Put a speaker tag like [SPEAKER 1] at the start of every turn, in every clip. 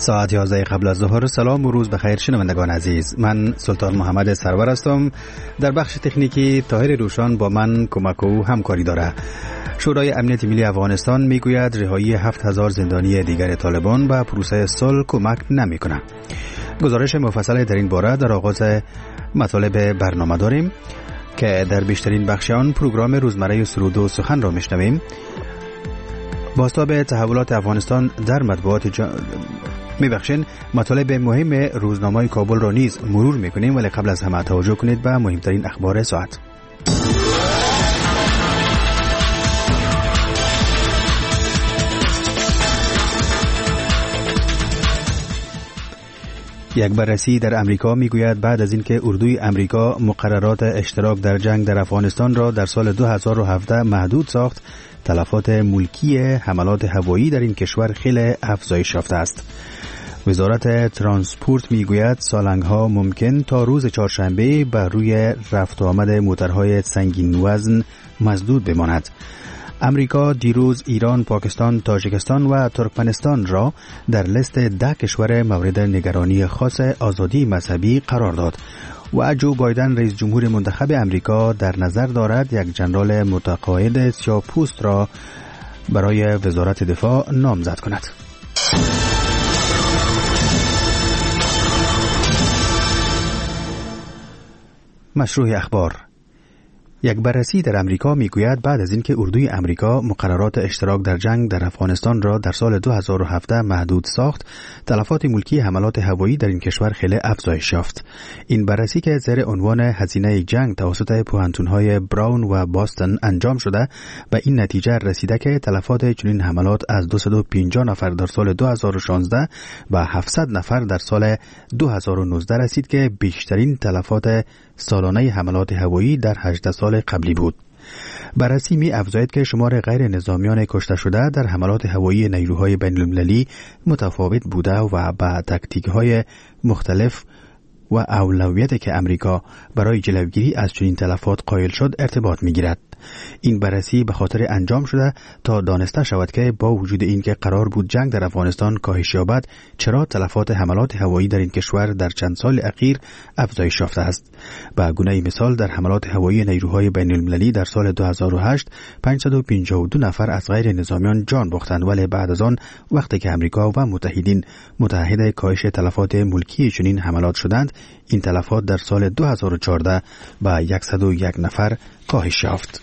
[SPEAKER 1] ساعت 11 قبل از ظهر. سلام و روز بخیر شنوندگان عزیز. من سلطان محمد سرور هستم. در بخش تکنیکی طاهر روشان با من کمک و همکاری داره. شورای امنیت ملی افغانستان میگوید رهایی 7000 زندانی دیگر طالبان به پروسه صلح کمک نمیکنه. گزارش مفصل در این باره در آغاز مطالب برنامه داریم که در بیشترین بخش آن پروگرام روزمره سرود و سخن را میشنویم. بازتاب تحولات افغانستان در مطبوعات مطالب مهم روزنامه کابل را نیز مرور میکنیم، ولی قبل از همه توجه کنید به مهمترین اخبار ساعت. یک بررسی در امریکا میگوید بعد از اینکه اردوی امریکا مقررات اشتراک در جنگ در افغانستان را در سال 2017 محدود ساخت، تلفات ملکی حملات هوایی در این کشور خیلی افزایش یافته است. وزارت ترانسپورت میگوید سالنگ‌ها ممکن تا روز چهارشنبه بر روی رفت و آمد موترهای سنگین وزن مسدود بماند. امریکا دیروز ایران، پاکستان، تاجیکستان و ترکمنستان را در لیست 10 کشور مورد نگرانی خاص آزادی مذهبی قرار داد و جو بایدن رئیس جمهور منتخب امریکا در نظر دارد یک ژنرال متقاعد سیاه‌پوست را برای وزارت دفاع نامزد کند. مشروع اخبار. یک بررسی در امریکا میگوید بعد از اینکه اردوی امریکا مقررات اشتراک در جنگ در افغانستان را در سال 2017 محدود ساخت، تلفات ملکی حملات هوایی در این کشور خیلی افزایش یافت. این بررسی که زیر عنوان هزینه جنگ توسط پوهنتون‌های براون و باستون انجام شده، به این نتیجه رسیده که تلفات چنین حملات از 250 نفر در سال 2016 و 700 نفر در سال 2019 رسید که بیشترین تلفات سالانه حملات هوایی در 18 سال قبلی بود. بررسی می افزاید که شمار غیر نظامیان کشته شده در حملات هوایی نیروهای بین المللی متفاوت بوده و با تاکتیک‌های مختلف و اولویتی که امریکا برای جلوگیری از چنین تلفات قائل شد ارتباط می‌گیرد. این بررسی به خاطر انجام شده تا دانسته شود که با وجود اینکه قرار بود جنگ در افغانستان کاهش یابد، چرا تلفات حملات هوایی در این کشور در چند سال اخیر افزایش یافته است. به گونه مثال در حملات هوایی نیروهای بین المللی در سال 2008 552 نفر از غیر نظامیان جان باختند، ولی بعد از آن وقتی که امریکا و متحدین متحد کاهش تلفات ملکی چنین حملات شدند، این تلفات در سال 2014 به 101 نفر کاهش یافت.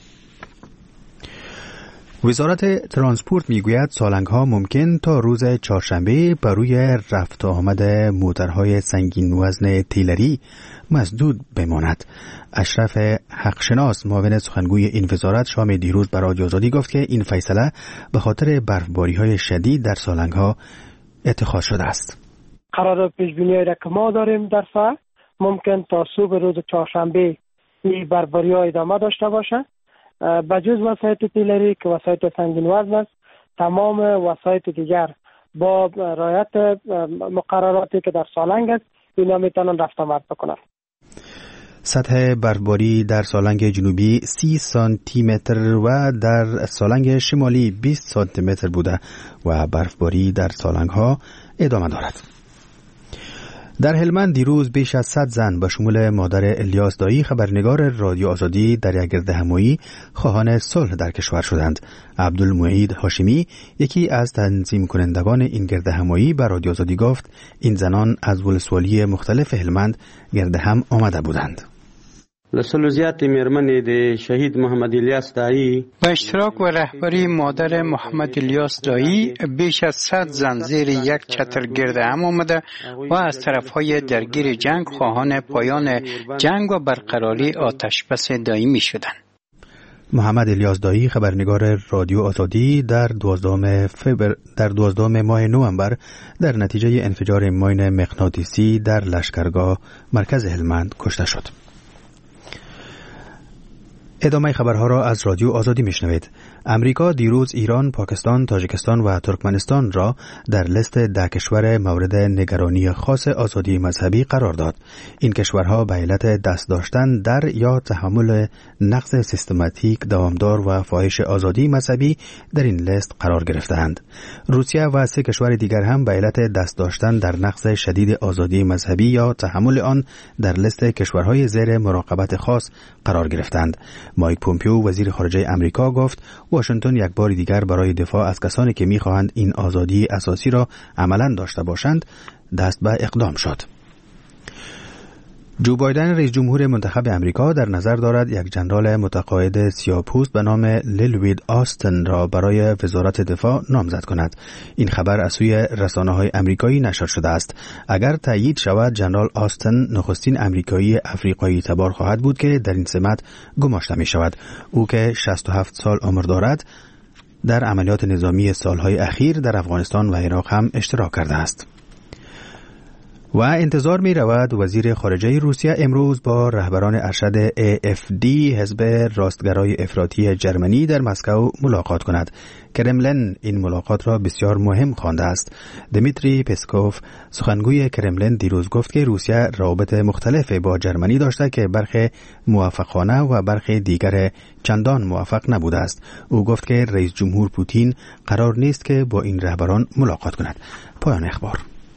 [SPEAKER 1] وزارت ترانسپورت میگوید سالنگ‌ها ممکن تا روز چهارشنبه بر روی رفت و آمد موترهای سنگین وزن تیلری مسدود بماند. اشرف حقشناس معاون سخنگوی این وزارت شام دیروز به رادیو آزادی گفت که این فیصله به خاطر برفباری‌های شدید در سالنگ‌ها اتخاذ شده است.
[SPEAKER 2] قرار پیش‌بینی‌هایی را که ما داریم در فعل ممکن تا صبح روز چهارشنبه این برفباری‌ها ادامه داشته باشد. بجز وسایط تیلری که وسایط سنگین وزن است، تمام وسایط دیگر با رعایت مقرراتی که در سالنگ است اینا میتونن رفت آمد بکنن.
[SPEAKER 1] سطح برفباری در سالنگ جنوبی 30 سانتی متر و در سالنگ شمالی 20 سانتی متر بوده و برفباری در سالنگ ها ادامه دارد. در هلمند دیروز بیش از 100 زن به شمول مادر الیاس دایی خبرنگار رادیو آزادی در یک گردهمایی خواهان صلح در کشور شدند. عبدالمعید هاشمی یکی از تنظیم کنندگان این گردهمایی به رادیو آزادی گفت این زنان از ولسوالی مختلف هلمند گردهم آمده بودند.
[SPEAKER 3] لسلوزیات میرمن د شهید محمد الیاس دایی
[SPEAKER 4] با اشتراک و رهبری مادر محمد الیاس دایی بیش از 100 زن زیر یک چتر گرد هم آمده و از طرفهای درگیر جنگ خواهان پایان جنگ و برقراری آتش بس دائمی شدند.
[SPEAKER 1] محمد الیاس دایی خبرنگار رادیو آزادی در 12 ماه نوامبر در نتیجه انفجار ماین مغناطیسی در لشکرگاه مرکز هلمند کشته شد. ادامه خبرها را از رادیو آزادی میشنوید. امریکا دیروز ایران، پاکستان، تاجیکستان و ترکمنستان را در لیست 10 کشور مورد نگرانی خاص آزادی مذهبی قرار داد. این کشورها به علت دست داشتن در یا تحمل نقض سیستماتیک، دوامدار و فاحش آزادی مذهبی در این لیست قرار گرفتند. روسیه و 3 کشور دیگر هم به علت دست داشتن در نقض شدید آزادی مذهبی یا تحمل آن در لیست کشورهای زیر مراقبت خاص قرار گرفتند. مایک پومپیو وزیر خارجه امریکا گفت واشنگتن یک بار دیگر برای دفاع از کسانی که می‌خواهند این آزادی اساسی را عملاً داشته باشند دست به اقدام شد. جو بایدن رئیس جمهور منتخب امریکا در نظر دارد یک جنرال متقاعد سیاه‌پوست به نام لیلوید آستن را برای وزارت دفاع نامزد کند. این خبر از سوی رسانه‌های امریکایی نشر شده است. اگر تایید شود جنرال آستن نخستین امریکایی افریقایی تبار خواهد بود که در این سمت گماشته می شود. او که 67 سال عمر دارد در عملیات نظامی سالهای اخیر در افغانستان و عراق هم اشتراک کرده است. و انتظار می رود وزیر خارجه روسیه امروز با رهبران ارشد AFD حزب راستگرای افراطی جرمنی در مسکو ملاقات کند. کرملن این ملاقات را بسیار مهم خوانده است. دمیتری پسکوف سخنگوی کرملن دیروز گفت که روسیه روابط مختلف با جرمنی داشته که برخی موافقانه و برخی دیگر چندان موافق نبوده است. او گفت که رئیس جمهور پوتین قرار نیست که با این رهبران ملاقات کند. پایان اخبار.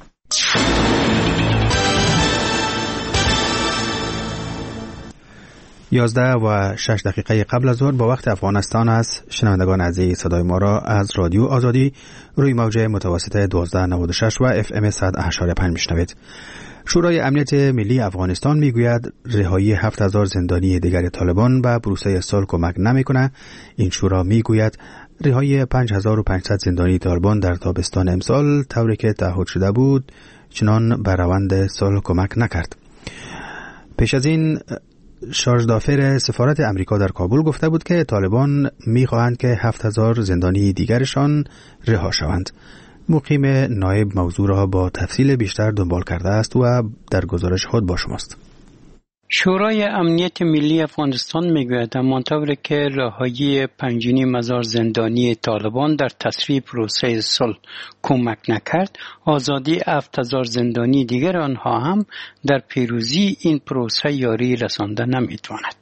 [SPEAKER 1] 11:06 قبل از ظهر با وقت افغانستان است. شنوندگان عزیز صدای ما را از رادیو آزادی روی موج متوسط 1296 و FM 100.5 میشنوید. شورای امنیت ملی افغانستان میگوید رهایی 7000 زندانی دیگر طالبان به پروسه صلح کمک نمیکنه. این شورا میگوید رهایی 5500 زندانی طالبان در تابستان امسال طوری که تعهد شده بود چنان به روند صلح کمک نکرد. پیش از این شارژ دافر سفارت امریکا در کابل گفته بود که طالبان میخواهند که 7000 زندانی دیگرشان رها شوند. مقیم نایب موضوع را با تفصیل بیشتر دنبال کرده است و در گزارش خود با شماست.
[SPEAKER 4] شورای امنیت ملی افغانستان میگوید همانطور که رهایی 5500 زندانی طالبان در تسریع پروسه صلح کمک نکرد، آزادی 7000 زندانی دیگر آنها هم در پیروزی این پروسه یاری رسانده نمیتواند.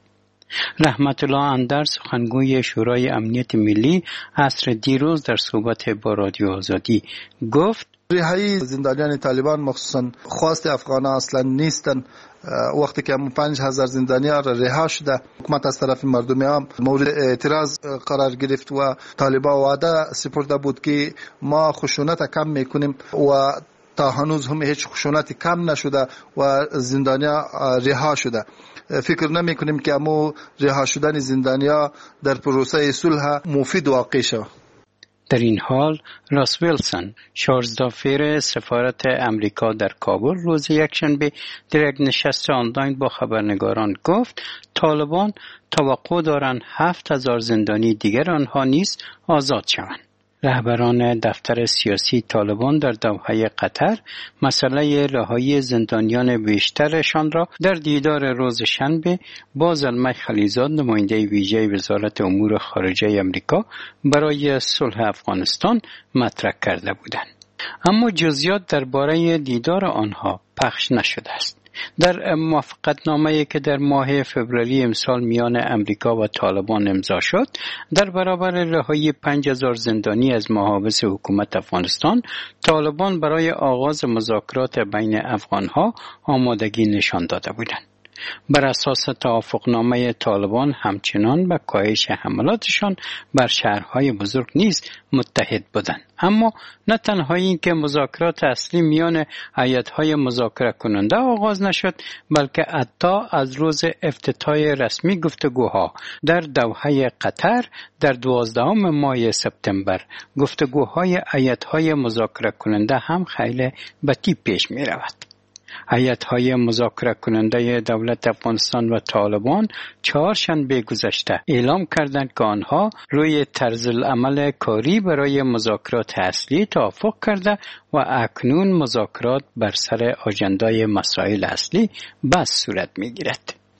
[SPEAKER 4] رحمت الله اندر سخنگوی شورای امنیت ملی عصر دیروز در صحبت با رادیو آزادی گفت
[SPEAKER 5] رهایی زندانیان طالبان مخصوصا خواست افغانان اصلا نیستن. وقتی که 5000 زندانیان رها شده، حکومت از طرف مردم عام مورد اعتراض قرار گرفت و طالبان وعده سپرده بود که ما خشونت کم میکنیم و تا هنوز هم هیچ خشونتی کم نشده و زندانیان رها شده. فکر نمی کنیم که امو رها شدن زندانیان در پروسه صلح مفید واقع شود.
[SPEAKER 4] در این حال راس ویلسون شارژدافر سفارت امریکا در کابل روز یکشنبه در یک نشست آنلاین با خبرنگاران گفت طالبان توقع دارند 7000 زندانی دیگر آنها نیز آزاد شوند. رهبران دفتر سیاسی طالبان در دوحه قطر مسئله رهایی زندانیان بیشترشان را در دیدار روز شنبه با زلمه خلیزاد نماینده ویژه وزارت امور خارجه آمریکا برای صلح افغانستان مطرح کرده بودند. اما جزئیات درباره دیدار آنها پخش نشده است. در موافقتنامه‌ای که در ماه فوریه امسال میان امریکا و طالبان امضا شد، در برابر رهایی 5000 زندانی از محابس حکومت افغانستان، طالبان برای آغاز مذاکرات بین افغانها آمادگی نشان داده بودند. بر اساس توافقنامه طالبان همچنان به کاهش حملاتشان بر شهرهای بزرگ نیز متحد بودند. اما نه تنها این که مذاکرات اصلی میان هیئت‌های مذاکره کننده آغاز نشد، بلکه حتی از روز افتتاح رسمی گفتگوها در دوحه قطر در 12 ماه سپتامبر گفتگوهای هیئت‌های مذاکره کننده هم خیلی بطیء پیش می رود. هیئت‌های مذاکره کننده دولت افغانستان و طالبان چهارشنبه گذشته اعلام کردند که آنها روی طرز العمل کاری برای مذاکرات اصلی توافق کرده و اکنون مذاکرات بر سر آژندای مسائل اصلی بس صورت می‌گیرد.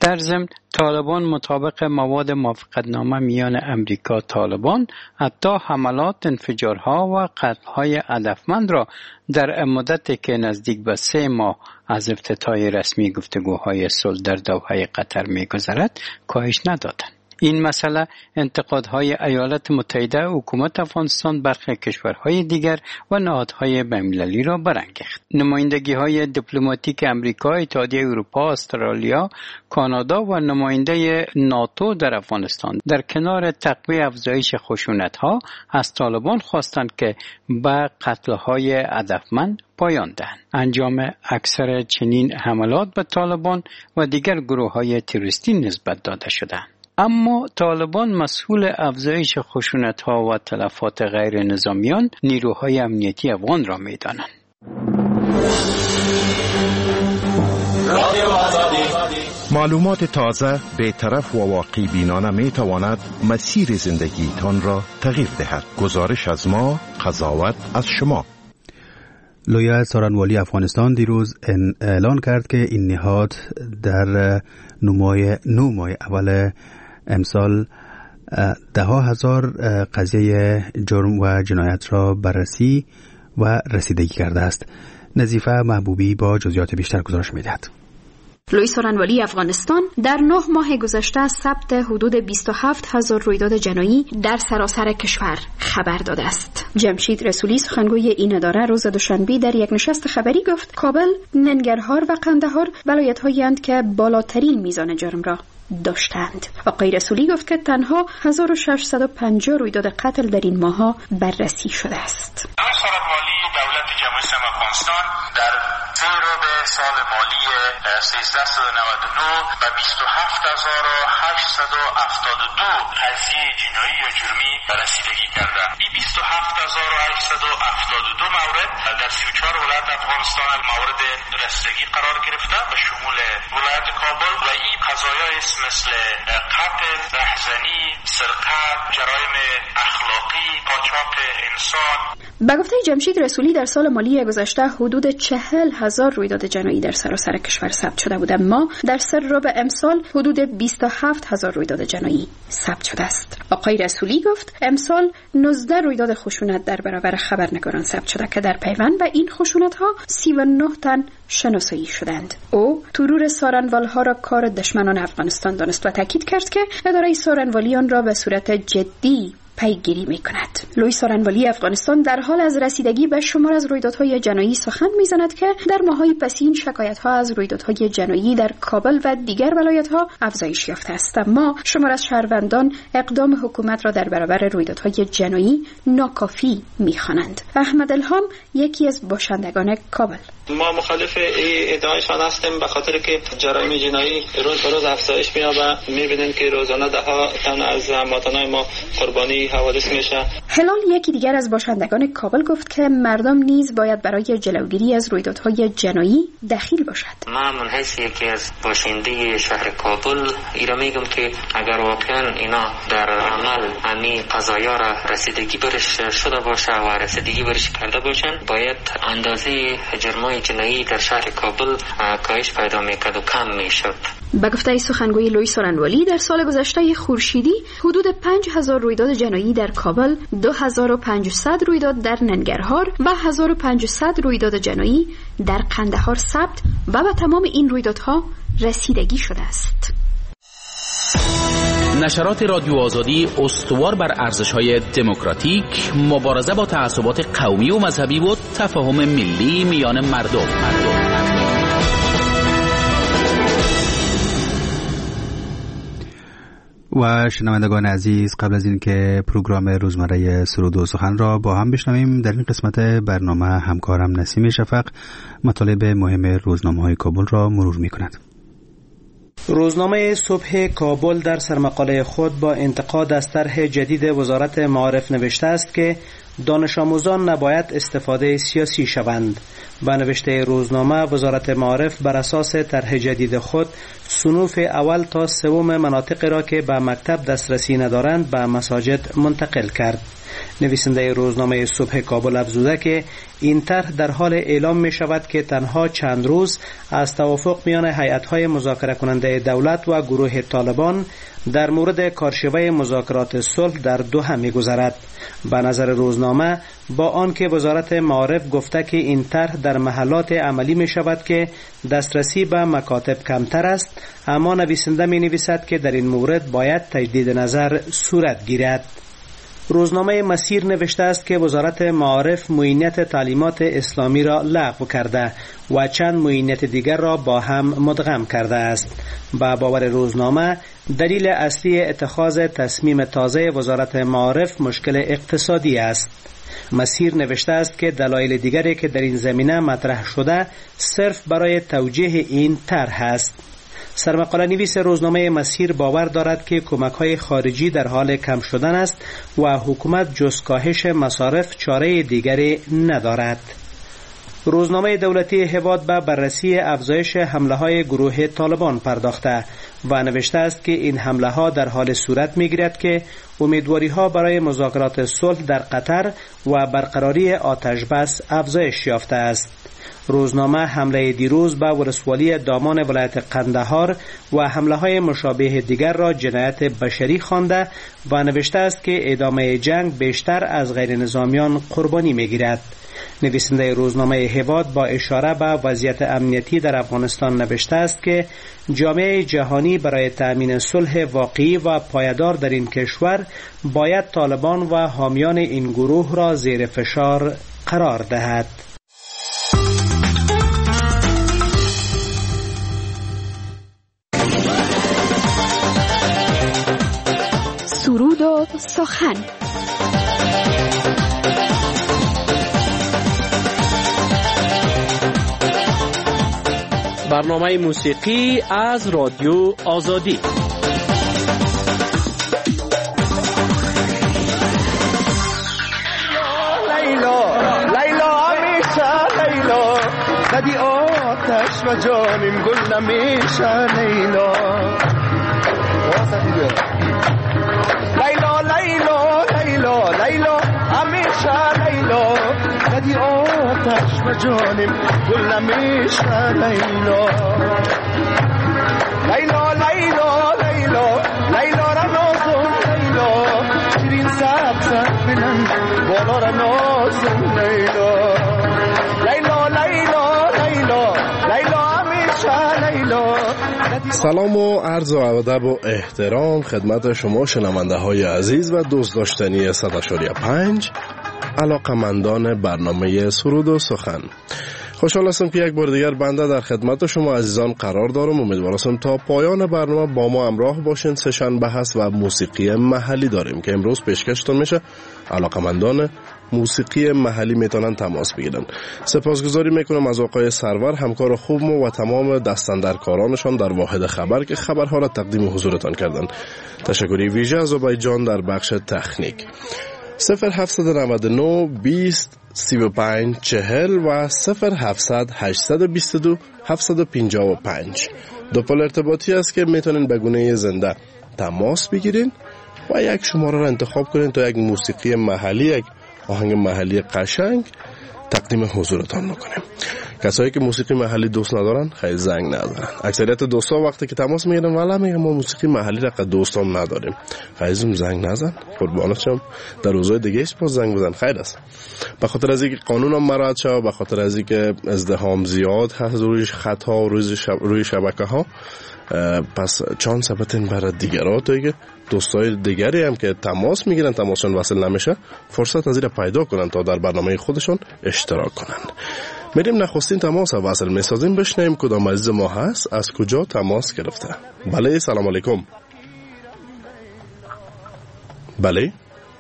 [SPEAKER 4] در ضمن طالبان مطابق مواد موافقتنامه میان امریکا طالبان حتی حملات، انفجارها و قتل‌های هدفمند را در مدتی که نزدیک به 3 ماه از افتتاح رسمی گفتگوهای صلح در دوحه قطر می‌گذرد کاهش ندادند. این مسئله انتقادهای ایالات متحده، حکومت افغانستان، برخی کشورهای دیگر و نهادهای بین‌المللی را برانگیخت. نمایندگی‌های دیپلماتیک امریکا، اتحادیه اروپا، استرالیا، کانادا و نماینده ناتو در افغانستان در کنار تقویت افزایش خشونت‌ها از طالبان خواستند که به قتل‌های هدفمند پایان دهند. انجام اکثر چنین حملات به طالبان و دیگر گروه‌های تروریستی نسبت داده شدند. اما طالبان مسئول افزایش خشونت‌ها و تلفات غیر نظامیان نیروهای امنیتی افغان را می‌دانند.
[SPEAKER 6] معلومات تازه، بی‌طرف و واقع بینانه می‌تواند مسیر زندگیتان را تغییر دهد. گزارش از ما، قضاوت از شما.
[SPEAKER 1] لویا سارنوالی افغانستان دیروز اعلان کرد که این نهاد در 9 ماه اول امسال 10,000 قضیه جرم و جنایت را بررسی و رسیدگی کرده است. نظیفه محبوبی با جزئیات بیشتر گزارش می‌دهد.
[SPEAKER 7] لوی سارنوالی افغانستان در 9 ماه گذشته ثبت حدود 27,000 رویداد جنایی در سراسر کشور خبر داده است. جمشید رسولی سخنگوی این اداره روز دوشنبه در یک نشست خبری گفت کابل، ننگرهار و قندهار ولایت‌هایی اند که بالاترین میزان جرم را داشتند. آقای رسولی گفت که تنها 1650 رویداد قتل در این ماه‌ها بررسی شده است.
[SPEAKER 8] لوی سارنوالی دولت جمهوری اسلامی افغانستان در سال مالی 1399 و 27,872 قضیه جنایی یا جرمی رسیدگی کرده. این 27,872 مورد در 34 ولایت افغانستان مورد رسیدگی قرار گرفته به شمول ولایت کابل و این قضایا مثل قتل، رهزنی، سرقت، جرایم اخلاقی، قاچاق انسان.
[SPEAKER 7] به گفته جمشید رسولی در سال مالی گذشته حدود 40,000 رویداد جنایی در سراسر کشور ثبت شده بود، اما در سر ربع امسال حدود 27,000 رویداد جنایی ثبت شده است. آقای رسولی گفت امسال 19 رویداد خشونت در برابر خبرنگاران ثبت شده که در پیوند به این خشونت‌ها 39 تن شناسایی شدند. او ترور سارنوال‌ها را کار دشمنان افغانستان دانست و تاکید کرد که اداره سارنوالی آن را به صورت جدی پیگیری می‌کند. لوی سارنوالی افغانستان در حال از رسیدگی به شمار از رویدادهای جنایی سخن می‌زند که در ماه‌های پسین شکایت‌ها از رویدادهای جنایی در کابل و دیگر ولایت‌ها افزایش یافته است، اما شمار از شهروندان اقدام حکومت را در برابر رویدادهای جنایی ناکافی می‌خوانند. احمد الهام یکی از باشندگان کابل:
[SPEAKER 9] ما مخالف ادعایشان هستیم به خاطر که جرایم جنایی روز به روز افزایش می‌یابد. می‌بینیم که روزانه ده‌ها تن از هموطنان ما قربانی حوادث میشه.
[SPEAKER 7] هلال یکی دیگر از باشندگان کابل گفت که مردم نیز باید برای جلوگیری از رویدادهای جنایی دخیل باشد.
[SPEAKER 10] من حیث یکی از باشنده شهر کابل ایرا میگم که اگر واقعا اینا در عمل همین قضایا را رسیدگی برش شده باشه و رسیدگی برش کرده باشن، باید اندازه جرمای جنایی در شهر کابل کاهش پیدا میکرد و کم میشد.
[SPEAKER 7] به گفته سخنگوی لوی سارنوالی در سال گذشته خورشیدی حدود 5,000 رویداد جنایی در کابل، 2,500 رویداد در ننگرهار و 1,500 رویداد جنایی در قندهار ثبت و به تمام این رویدادها رسیدگی شده است.
[SPEAKER 11] نشرات رادیو آزادی استوار بر ارزش‌های دموکراتیک، مبارزه با تعصبات قومی و مذهبی و تفاهم ملی میان مردم.
[SPEAKER 1] و شنوندگان عزیز، قبل از این که پروگرام روزمره سرود و سخن را با هم بشنویم، در این قسمت برنامه همکارم نسیم شفق مطالب مهم روزنامه‌های کابل را مرور می‌کند.
[SPEAKER 12] روزنامه صبح کابل در سرمقاله خود با انتقاد از طرح جدید وزارت معارف نوشته است که دانش آموزان نباید استفاده سیاسی شوند. با نوشته روزنامه، وزارت معارف بر اساس طرح جدید خود صنوف اول تا سوم مناطق را که به مکتب دسترسی ندارند به مساجد منتقل کرد. نویسنده روزنامه صبح کابل افزوده که این طرح در حال اعلام می شود که تنها چند روز از توافق میان هیئت‌های مذاکره کننده دولت و گروه طالبان در مورد کارشوی مذاکرات صلح در دوحه می‌گذرد. به نظر روزنامه با آنکه وزارت معارف گفته که این طرح در محلات عملی می شود که دسترسی به مکاتب کمتر است، اما نویسنده می نویسد که در این مورد باید تجدید نظر صورت گیرد. روزنامه مسیر نوشته است که وزارت معارف معینیت تعلیمات اسلامی را لغو کرده و چند معینیت دیگر را با هم مدغم کرده است. با باور روزنامه دلیل اصلی اتخاذ تصمیم تازه وزارت معارف مشکل اقتصادی است. مسیر نوشته است که دلایل دیگری که در این زمینه مطرح شده صرف برای توجیه این طرح است. سرمقاله نویس روزنامه مسیر باور دارد که کمک‌های خارجی در حال کم شدن است و حکومت جز کاهش مصارف چاره دیگری ندارد. روزنامه دولتی هواد به بررسی افزایش حمله‌های گروه طالبان پرداخته و نوشته است که این حمله‌ها در حال صورت می‌گیرد که امیدواری‌ها برای مذاکرات صلح در قطر و برقراری آتش بس افزایش یافته است. روزنامه حمله دیروز به ولسوالی دامان ولایت قندهار و حمله‌های مشابه دیگر را جنایت بشری خوانده و نوشته است که ادامه جنگ بیشتر از غیر نظامیان قربانی می‌گیرد. نویسنده روزنامه هواد با اشاره به وضعیت امنیتی در افغانستان نوشته است که جامعه جهانی برای تأمین صلح واقعی و پایدار در این کشور باید طالبان و حامیان این گروه را زیر فشار قرار دهد.
[SPEAKER 7] سرود و سخن.
[SPEAKER 11] برنامه موسیقی از رادیو آزادی.
[SPEAKER 13] لیلا همیشه لیلا بدی آتش و جانیم گل نمیشه لیلا لیلا همیشه لیلا بدی آتش و جانیم گل نمیشه لیلا لیلا را نازم لیلا شیرین سبزت بینم بالا را نازم لیلا همیشه لیلا.
[SPEAKER 14] سلام و عرض و ادب و احترام خدمت شما شنونده های عزیز و دوست داشتنی 100.5 علاقمندان برنامه سرود و سخن. خوشحال هستم که یک بار دیگر بنده در خدمت شما عزیزان قرار دارم. امیدوارم تا پایان برنامه با ما همراه باشین. سشن بحث و موسیقی محلی داریم که امروز پیشکشتون میشه. علاقمندان موسیقی محلی میتونن تماس بگیرن. سپاسگزاری میکنم از آقای سرور همکار خوب و تمام دستاندرکارانشان در واحد خبر که خبرها را تقدیم حضورتان کردن. تشکری ویژه از آقای جان در بخش تکنیک. 0799 20 35 40 و 0700 822 755 دو پل ارتباطی است که میتونین به گونه زنده تماس بگیرین و یک شماره را انتخاب کنین تا یک موسیقی محلی، یک آهنگ محلی قشنگ تقدیم حضورتان میکنیم. کسایی که موسیقی محلی دوست ندارن خیلی زنگ نزنن. اکثریت دوستا وقتی که تماس میگیرن والا میگن ما موسیقی محلی را که دوستان نداریم. خیلی زنگ نزن، قربانت شم. در روزهای دیگه ایش باز زنگ بزن، خیر است. به خاطر از اینکه قانون هم مراعات شه، به خاطر از اینکه ازدحام زیاد هست روی خط‌ها و روی شبکه‌ها، پس چانس بتین برای دیگرها تا که دوستای دیگری هم که تماس میگیرن تماسشون وصل نمیشه فرصت از این پیدا کنن تا در برنامه خودشون اشتراک کنن. میریم نخستین تماس وصل میسازیم، بشنویم کدام عزیز ما هست، از کجا تماس گرفته. بله سلام علیکم. بله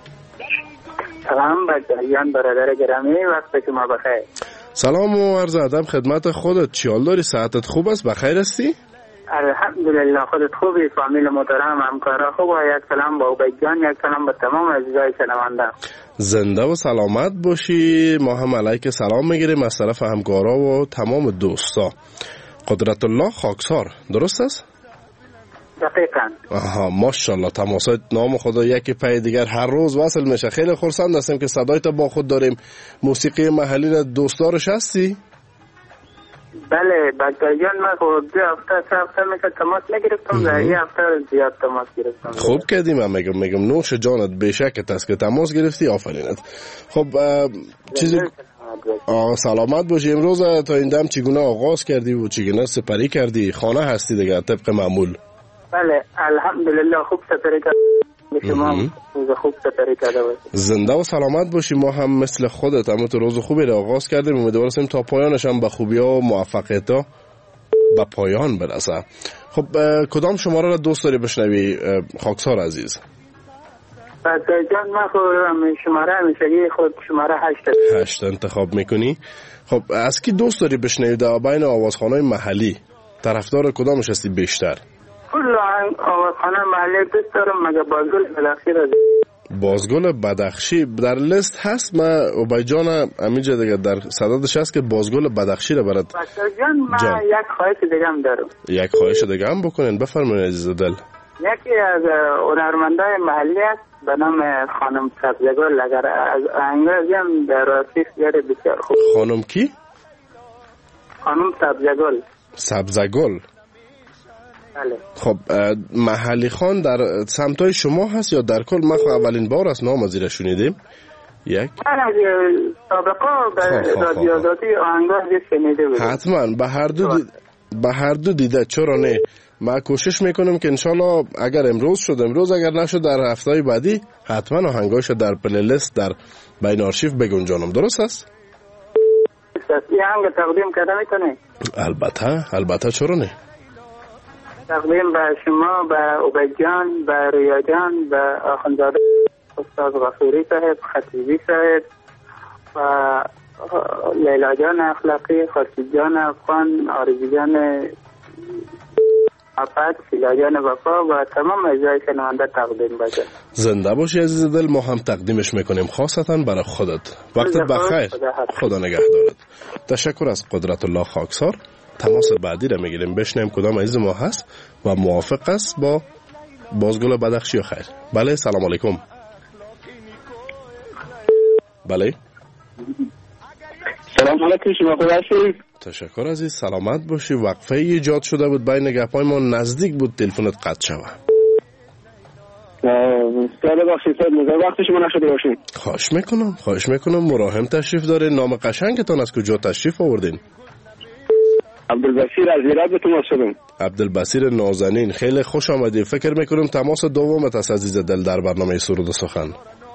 [SPEAKER 15] سلام بچه‌یان برادر گرامی، وقت شما بخیر.
[SPEAKER 14] سلام و عرض ادب خدمت خودت. چی حال داری؟ صحتت خوب است؟ بخیر هستی؟
[SPEAKER 15] الحمدلله خودت خوبی؟ فامیل محترم همکارا خوب؟ و یک سلام با عبید جان، یک سلام به تمام عزیزای شنونده.
[SPEAKER 14] زنده و سلامت باشی. ما هم علیک سلام میگیریم از طرف همکارا و تمام دوستا. قدرت الله خاکسار، درست است؟
[SPEAKER 15] دقیقاً.
[SPEAKER 14] آها ماشاءالله، تماسات نام خدا یکی پای دیگر هر روز وصل میشه. خیلی خرسند هستیم که صدایت با خود داریم. موسیقی محلی را دوست دارش هستی؟
[SPEAKER 15] بله بگرجان من خود 2 هفته 3 هفته میشه تماس نگرفتم و یه هفته زیاد تماس گرفتم.
[SPEAKER 14] خوب کردیم. من میگم نوش جانت بشکت است که تماس گرفتی. آفرینت. خب چیزی سلامت باشی. امروز تا این دم چگونه آغاز کردی و چگونه سپری کردی؟ خانه هستی دیگه طبق معمول؟
[SPEAKER 15] بله الحمدلله خوب سپری کردم. شما خوب سپری کرده باشید.
[SPEAKER 14] زنده و سلامت باشی. ما هم مثل خودت اما تو روز خوبی را آغاز کردیم. امیدوارم تا پایانش هم به خوبی ها و موفقیت‌ها به پایان برسه. خب کدام شماره را دوست داری بشنوی خاکسار عزیز؟
[SPEAKER 15] جان من خودم شماره همیشگی خود شماره 8
[SPEAKER 14] انتخاب میکنی. خب از کی دوست داری بشنوی در بین آوازخوان‌های محلی؟ طرفدار کدامش هستی بیشتر؟
[SPEAKER 15] کل آوازخانه محلی دوست دارم مگه بازگل بدخشی را.
[SPEAKER 14] بازگل بدخشی در لیست هست. من اوبایجان همینجا دیگه در صددش هست که بازگل بدخشی را برات.
[SPEAKER 15] جان من یک خواهش دیگه هم دارم.
[SPEAKER 14] یک خواهش دیگه هم بکنین. بفرمایید عزیز دل.
[SPEAKER 15] یکی از هنرمندای محلی است به نام خانم سبزگل. اگر از انگلیسی هم در راستی بیاره بسیار خوب.
[SPEAKER 14] خانم کی؟
[SPEAKER 15] خانم سبزگل.
[SPEAKER 14] سبزگل.
[SPEAKER 15] بله.
[SPEAKER 14] خب محلی خان در سمتای شما هست یا در کل؟ ما اولین بار است نام ازیره شنیدیم. یک
[SPEAKER 15] من از سابقا به رادیو آزادی آهنگاه شنیده بودم.
[SPEAKER 14] حتما به هر دو دیده. چرا نه؟ ما کوشش میکنم که انشالله اگر امروز شد امروز، اگر نشد در هفته‌های بعدی حتما آهنگاش در پلیلیست در بین آرشیو بگنجانم. درست است؟
[SPEAKER 15] این آهنگ تقدیم کرده میکنه؟
[SPEAKER 14] البته چرا نه؟
[SPEAKER 15] تقدیم به شما، به عبید جان، به ریا جان، به آخوندزاده استاد غفوری صاحب، خطیبی صاحب و لیلا جان اخلاقی، خورشید جان افغان، آرزی جان افت، شیلا جان وفا و تمام اجزای شنونده تقدیم بشه.
[SPEAKER 14] زنده باشی عزیز دل. ما هم تقدیمش میکنیم خاصتا برای خودت. وقتت بخیر. خدا نگهدارت. تشکر از قدرت الله خاکسار. تماس بعدی را میگیریم بشنیم کدام عزیز ما هست و موافق است با بازگل بدخشی و خیر. بله سلام علیکم. بله
[SPEAKER 16] سلام علیکم. شما خوب هستید؟
[SPEAKER 14] تشکر عزیز. سلامت باشی. وقفه ایجاد شده بود بین گپای ما، نزدیک بود تلفنت قطع شود.
[SPEAKER 16] بخشید وقت شما نشده باشید.
[SPEAKER 14] خواهش میکنم. مراهم تشریف داره. نام قشنگتان از کجا تشریف آوردین؟
[SPEAKER 16] عبدالبصیر از ایران به تماس شدم.
[SPEAKER 14] عبدالبصیر نازنین، خیلی خوش آمدید. فکر میکنم تماس دومت است عزیز دل در برنامه سرود و سخن.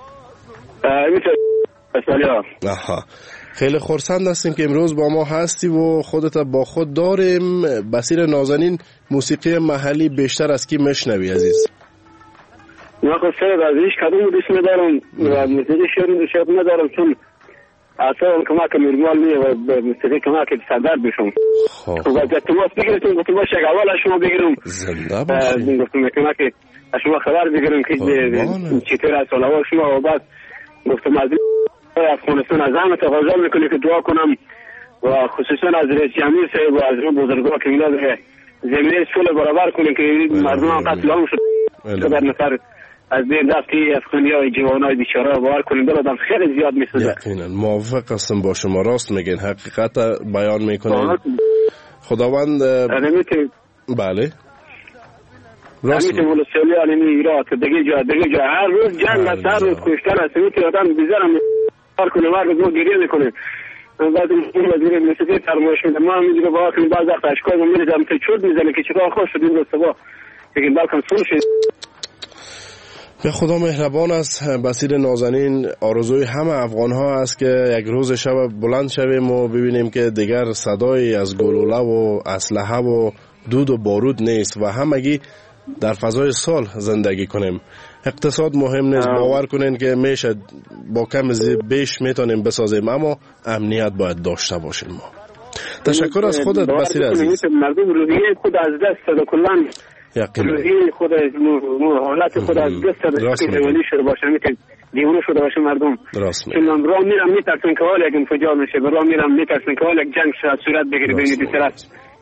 [SPEAKER 14] آها خیلی خرسند هستیم که امروز با ما هستی و خودت با خود داریم. بصیر نازنین، موسیقی محلی بیشتر از کی میشنوی عزیز؟
[SPEAKER 16] من خود سر از هیچ کدوم دوست ندارم و موسیقی شعر ندارم چون اصلا کمک نرمال نیه و به موسیقی کمک صدر بشم. خب از تماس بگیرتون گفتم باشه اول از شما بگیرم.
[SPEAKER 14] زنده باشی.
[SPEAKER 16] گفتم کمک از شما خبر بگیرم که چطور از صلوات شما و بعد گفتم از افغانستان از همه تقاضا میکنه که دعا کنم و خصوصا از رئیس جمهور صاحب و از بزرگوار که اینا زمینه صلح برابر کنه که مردم هم قتل عام شد. در نفر از بین رفتی افغانیای جوانای بیچاره باور کنیم بلادم خیلی زیاد میسوزه.
[SPEAKER 14] یقینا موافق هستم با شما. راست میگین، حقیقت بیان میکنین. خداوند بله
[SPEAKER 16] راست میگه. ولو سولیان ایران دیگه جا هر روز جنگ است، هر روز کشتن است. میتونه آدم بیزارم کار کنه مرد رو گریه میکنه. بعد این وزیر موسیقی فرمایش میده ما میگه با کنیم بعض وقت اشکال میریزم تو چود میزنه که چرا خوش شد این روز صبح بگیم بلکم سون شد.
[SPEAKER 14] به خدا مهربان است. بصیر نازنین، آرزوی همه افغان ها است که یک روز شب بلند شویم و ببینیم که دیگر صدای از گلوله و اسلحه و دود و بارود نیست و همگی در فضای صلح زندگی کنیم. اقتصاد مهم نیست، باور کنین که میشه با کم بیش میتونیم بسازیم، اما امنیت باید داشته باشیم. ما تشکر از خودت بصیر عزیز.
[SPEAKER 16] مردم روحیه خود از دست داده کلان، روحیه خود حالت خود از دست داده که حیوانی شده باشه، میتونه دیوانه شده باشه مردم. چون راه میرم میترسن که حال یک انفجار میشه، راه میرم میترسن که حال یک جنگ صورت بگیره بین دو طرف.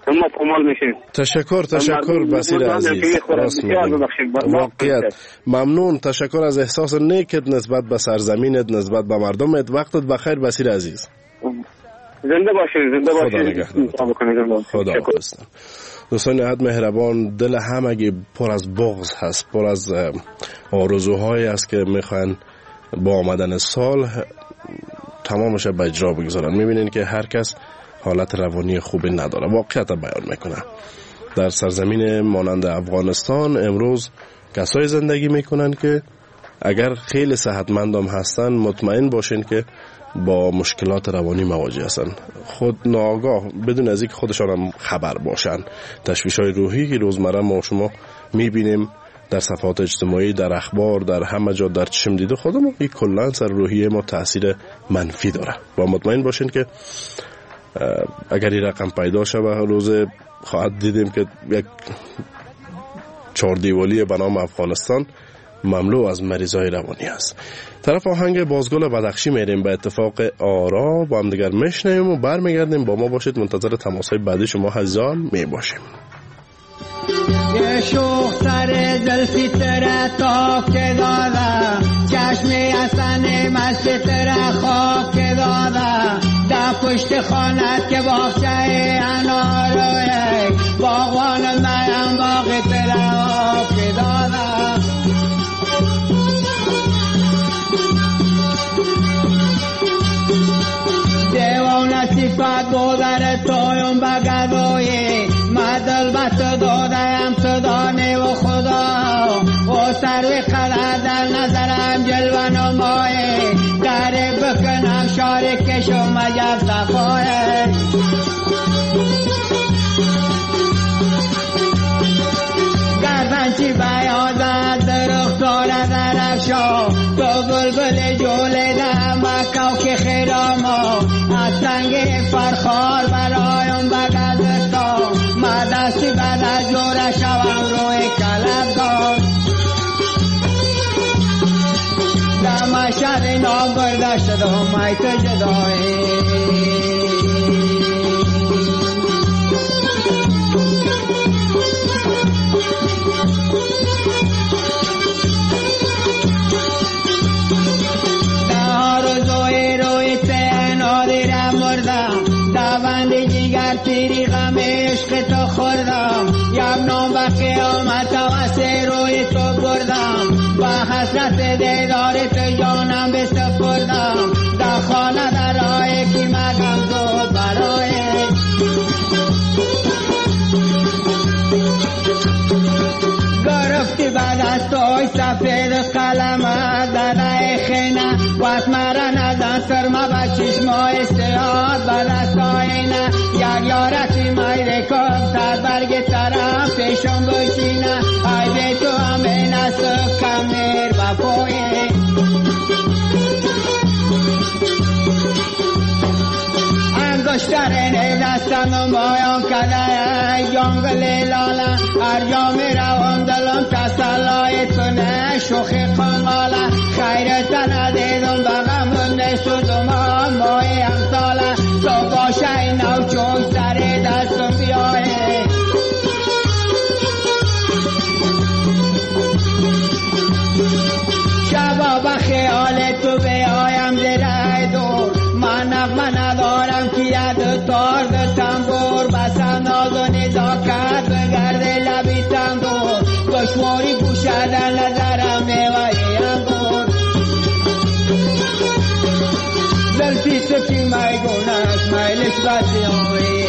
[SPEAKER 16] ما پامال میشیم.
[SPEAKER 14] تشکر بصیر عزیز. راست واقعیت ممنون. تشکر از احساس نیکت نسبت به سرزمینت، نسبت به مردمت. وقتت بخیر بصیر عزیز.
[SPEAKER 16] زنده باشید.
[SPEAKER 14] خدا حافظ. دوستان نهایت مهربان، دل همگی پر از بغض هست، پر از آرزوهایی است که میخوان با آمدن سال تمامش به اجرا بگذارن. میبینین که هر کس حالت روانی خوبی نداره. واقعیت بیان میکنه. در سرزمین مانند افغانستان امروز کسایی زندگی میکنن که اگر خیلی صحتمندم هستن مطمئن باشین که با مشکلات روانی مواجه هستن، خود ناآگاه بدون از اینکه خودشان هم خبر باشن. تشویش‌های روحی که روزمره ما شما میبینیم در صفحات اجتماعی، در اخبار، در همه جا در چشم دیده خودمون، این کلا سر روحیه ما تاثیر منفی داره. و مطمئن باشین که اگر این رقم پیدا شود روز خواهد دیدیم که یک چهاردیوالی به نام افغانستان مملو از مریضای روانی است. طرف آهنگ بازگل بدخشی میریم. به اتفاق آرا با هم دیگر میشنیم و برمیگردیم. با ما باشید. منتظر تماسهای بعدی شما عزیزان میباشیم.
[SPEAKER 17] یه شوخ سر زلفی تره تاک داده، چشمی حسن مستی تره خواب داده، در پشت خانت که باغچه اناروی باغوان میم باغی تره آب داده. دیوان صفت بودر تویم بگدوی مدل بست دادم صدانه و خدا و سروی قدر در نظرم جلوه نمایه داره بکنم شاری کشم مجب صفایه. گردنچی بیازد درختار درفشا تو بلبل جوله ده مکاو که خیراما از سنگ فرخار برایم بگذستا ما دستی بعد از جوره شوم روی کلبگار در مشهد نام برده شدم ای تو جدایی. داوند جگر تیری غم عشق تو خوردم، یک نام به قیامت واسه روی تو بردم، با حسرت دیدار تو جانم بسپردم، در خانه در راه کی مگم زود برای گرفتی بعد از توی سفید قلم داده خینه وقت مرا ندن سرما به چشمای سیاد بعد از آینه یک یارتی میره کم سر برگ طرف پیشم بشینه ای به تو همه نسب کمیر بپویه انگشترین دستم مایان کده جنگل لاله هر جا می روان دلم تسلای تونه شوخی قنقاله خیرت ندیدم بغم نشدم مای امثاله تو باشه این نو چون سر دستم بیایه شبا به خیال تو بیایم زیر دور من نغمه ندارم که ید تار به تنبور بسم ناز و نزاکت بگرده لبی تنگور دشواری گوشدن نظرم میوهی انگور زلفی سکی میگونش میلش بدیایی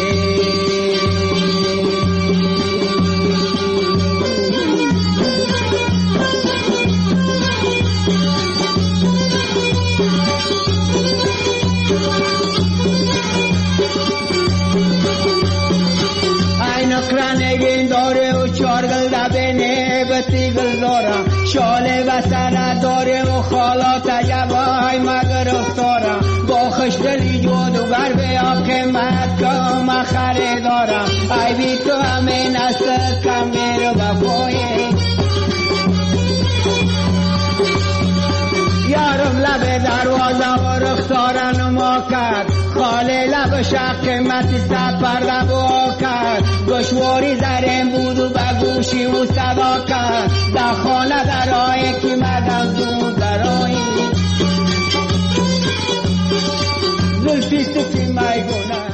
[SPEAKER 17] نگین داره و چارگل دبینه بطیگل دارم شاله و سره داره و خالات عجبای مگرف دارم با خشدلی جادوگر بیا قیمت کم خری دارم ای بی تو همه نسل کم میرو بپویه یارم لب دروازه و رختارن ما کرد خاله لب شق قیمتی سپر و کرد نسواری زرین بود و بگوشی و صدا کرد در خانه درایی که مدم دون درایی زلفی سفی میگونه.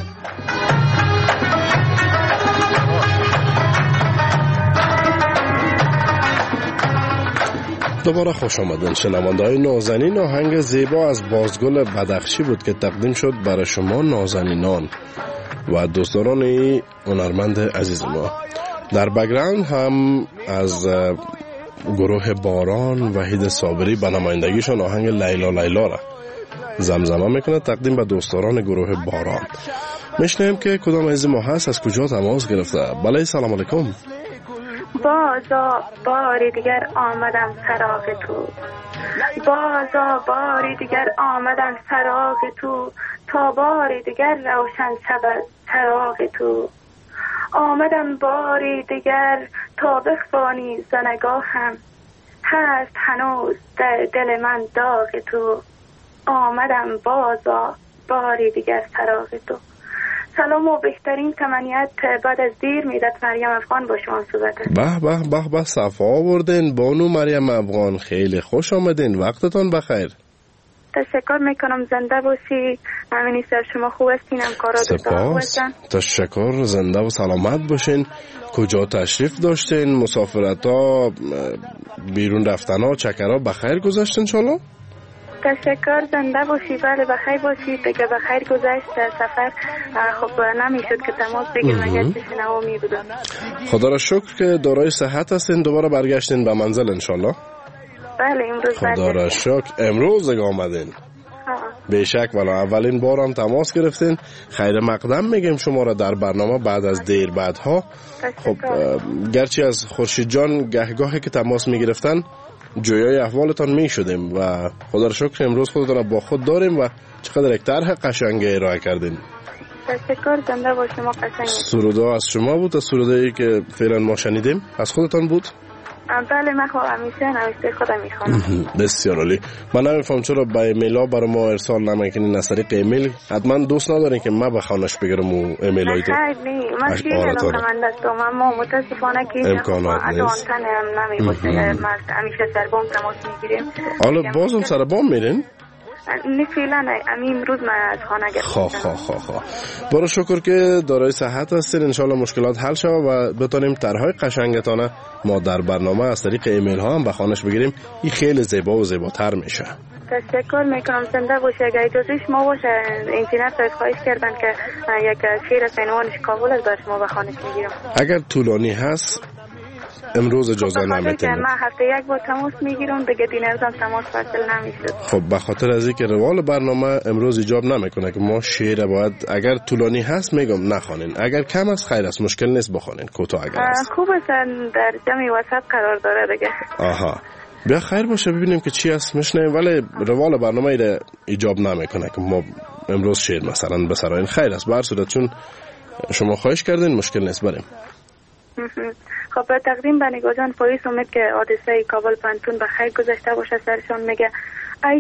[SPEAKER 14] دوباره خوش آمدین شنونده‌های نازنین. آهنگ زیبا از بازگل بدخشی بود که تقدیم شد برای شما نازنینان و دوستان هنرمند عزیز ما. در بک‌گراند هم از گروه باران وحید صابری به نمایندگیشون آهنگ لیلا لیلا را زمزمه میکنه تقدیم به دوستان گروه باران. میشنیم که کدام عزیز ما هست، از کجا تماس گرفته. بله سلام علیکم.
[SPEAKER 18] بازا باری دیگر آمدم سراغ تو، بازا باری دیگر آمدم سراغ تو، تا باری دیگر روشن شود چراغ تو. آمدم باری دیگر تا بخوانی زنگاهم، هست هنوز در دل من داغ تو. آمدم بازا باری دیگر سراغ تو. سلام و بهترین تمنیت بعد از دیر میداد مریم افغان با شما صحبت.
[SPEAKER 14] به صفا آوردین بانو مریم افغان، خیلی خوش آمدین، وقتتان بخیر.
[SPEAKER 18] تشکر میکنم، زنده باشی. همین سر شما خوب هستین؟
[SPEAKER 14] سپاس، تشکر، زنده و سلامت باشین. کجا تشریف داشتین؟ مسافرت ها، بیرون رفتن ها، چکر ها بخیر گذاشتین انشالله؟
[SPEAKER 18] تشکر، زنده باشی. بله بخیر باشی. دیگه بخیر گذشت سفر. خب نمیشد که تماس بگیم اگر چه نوامی بودم.
[SPEAKER 14] خدا را شکر که دارای صحت هستین، دوباره برگشتین به منزل انشالله.
[SPEAKER 18] بله امروز
[SPEAKER 14] خدا را شکر امروز آمدین. بیشک والا اولین بار هم تماس گرفتین. خیر مقدم میگیم شما را در برنامه بعد از دیر بعدها. خب گرچه از خورشید جان گهگاهی که تماس میگرفتن جویای احوالتان می شدیم و خدا را شکر امروز خودتان با خود داریم و چقدر یک طرح قشنگ ارائه کردین.
[SPEAKER 18] تشکر، زنده با شما. قشنگ
[SPEAKER 14] سرودا از شما بود؟ از سرودایی که فعلا ما شنیدیم از خودتان بود؟
[SPEAKER 18] بله من همیشه نوشته خودم میخوانم.
[SPEAKER 14] بسیار عالی. من نمیفهم چرا به ایمیل برای ما ارسال نمیکنین از طریق ایمیل؟ حتما دوست ندارین که ما بخوانش بگیرم و ایمیل های تو؟
[SPEAKER 18] نه من خیلی علاقه‌مند هستم، اما متاسفانه که
[SPEAKER 14] امکانات نیست.
[SPEAKER 18] نمیشه. همیشه سربام تماس میگیریم.
[SPEAKER 14] حالا بازم سربام میرین؟
[SPEAKER 18] نه فعلا امروز من از خانه گرفتم.
[SPEAKER 14] برای شکر که دارای صحت هستین، انشالله مشکلات حل شود و بتونیم طرحهای قشنگتانه ما در برنامه از طریق ایمیل ها هم بخوانش بگیریم. این خیلی زیبا و زیباتر میشه.
[SPEAKER 18] تشکر میکنم، زنده باشه. اگر اجازه شما باشه انجینر صاحب خواهش کردن که یک شعر از عنوانش کابل از بر شما بخوانش میگیرم.
[SPEAKER 14] اگر طولانی هست امروز اجازه نمیتونم.
[SPEAKER 18] من هفته یک بار تماس میگیرم، دیگه دینرزم تماس فاصل نمیشه.
[SPEAKER 14] خب به خاطر از اینکه روال برنامه امروز ایجاب نمیکنه که ما شعر باید اگر طولانی هست میگم نخوانین، اگر کم است خیر است، مشکل نیست بخوانین، کوتاه اگر است.
[SPEAKER 18] خوب است، در جمع وسط قرار داره دیگه.
[SPEAKER 14] آها بیا خیر باشه ببینیم که چی است میشنیم، ولی روال برنامه ایره ایجاب نمیکنه که ما امروز شعر مثلا بسراین. خیر است، به هر صورت چون شما خواهش کردین مشکل نیست بریم.
[SPEAKER 18] خب تقدیم به نگاه جان پاییز، امید که حادثه کابل پنتون به خیر گذشته باشه. سرشان میگه ای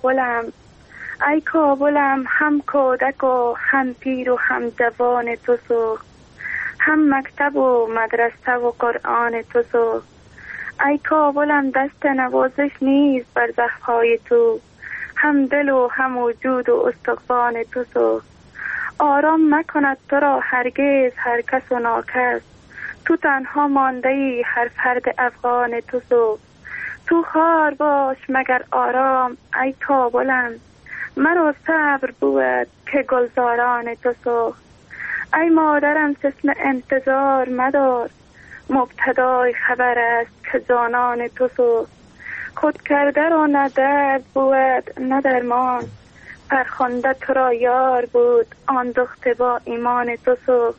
[SPEAKER 18] کابلم هم کودک و هم پیر و هم جوان تو سوخت، هم مکتب و مدرسه و قرآن تو سوخت. ای کابلم دست نوازش نیست بر زخم‌های تو، هم دل و هم وجود و استخوان تو سوخت. آرام نکند تو را هرگز هر کس و ناکس، تو تنها مانده ای هر فرد افغان تو سو. تو خار باش مگر آرام ای کابلم، مرا صبر بود که گلزاران تو سو. ای مادرم جسم انتظار مدار، مبتدای خبر است که جانان تو سو. خود کرده را نه درد بود نه درمان، فرخنده تو را یار بود آن دخت با ایمان تو سو.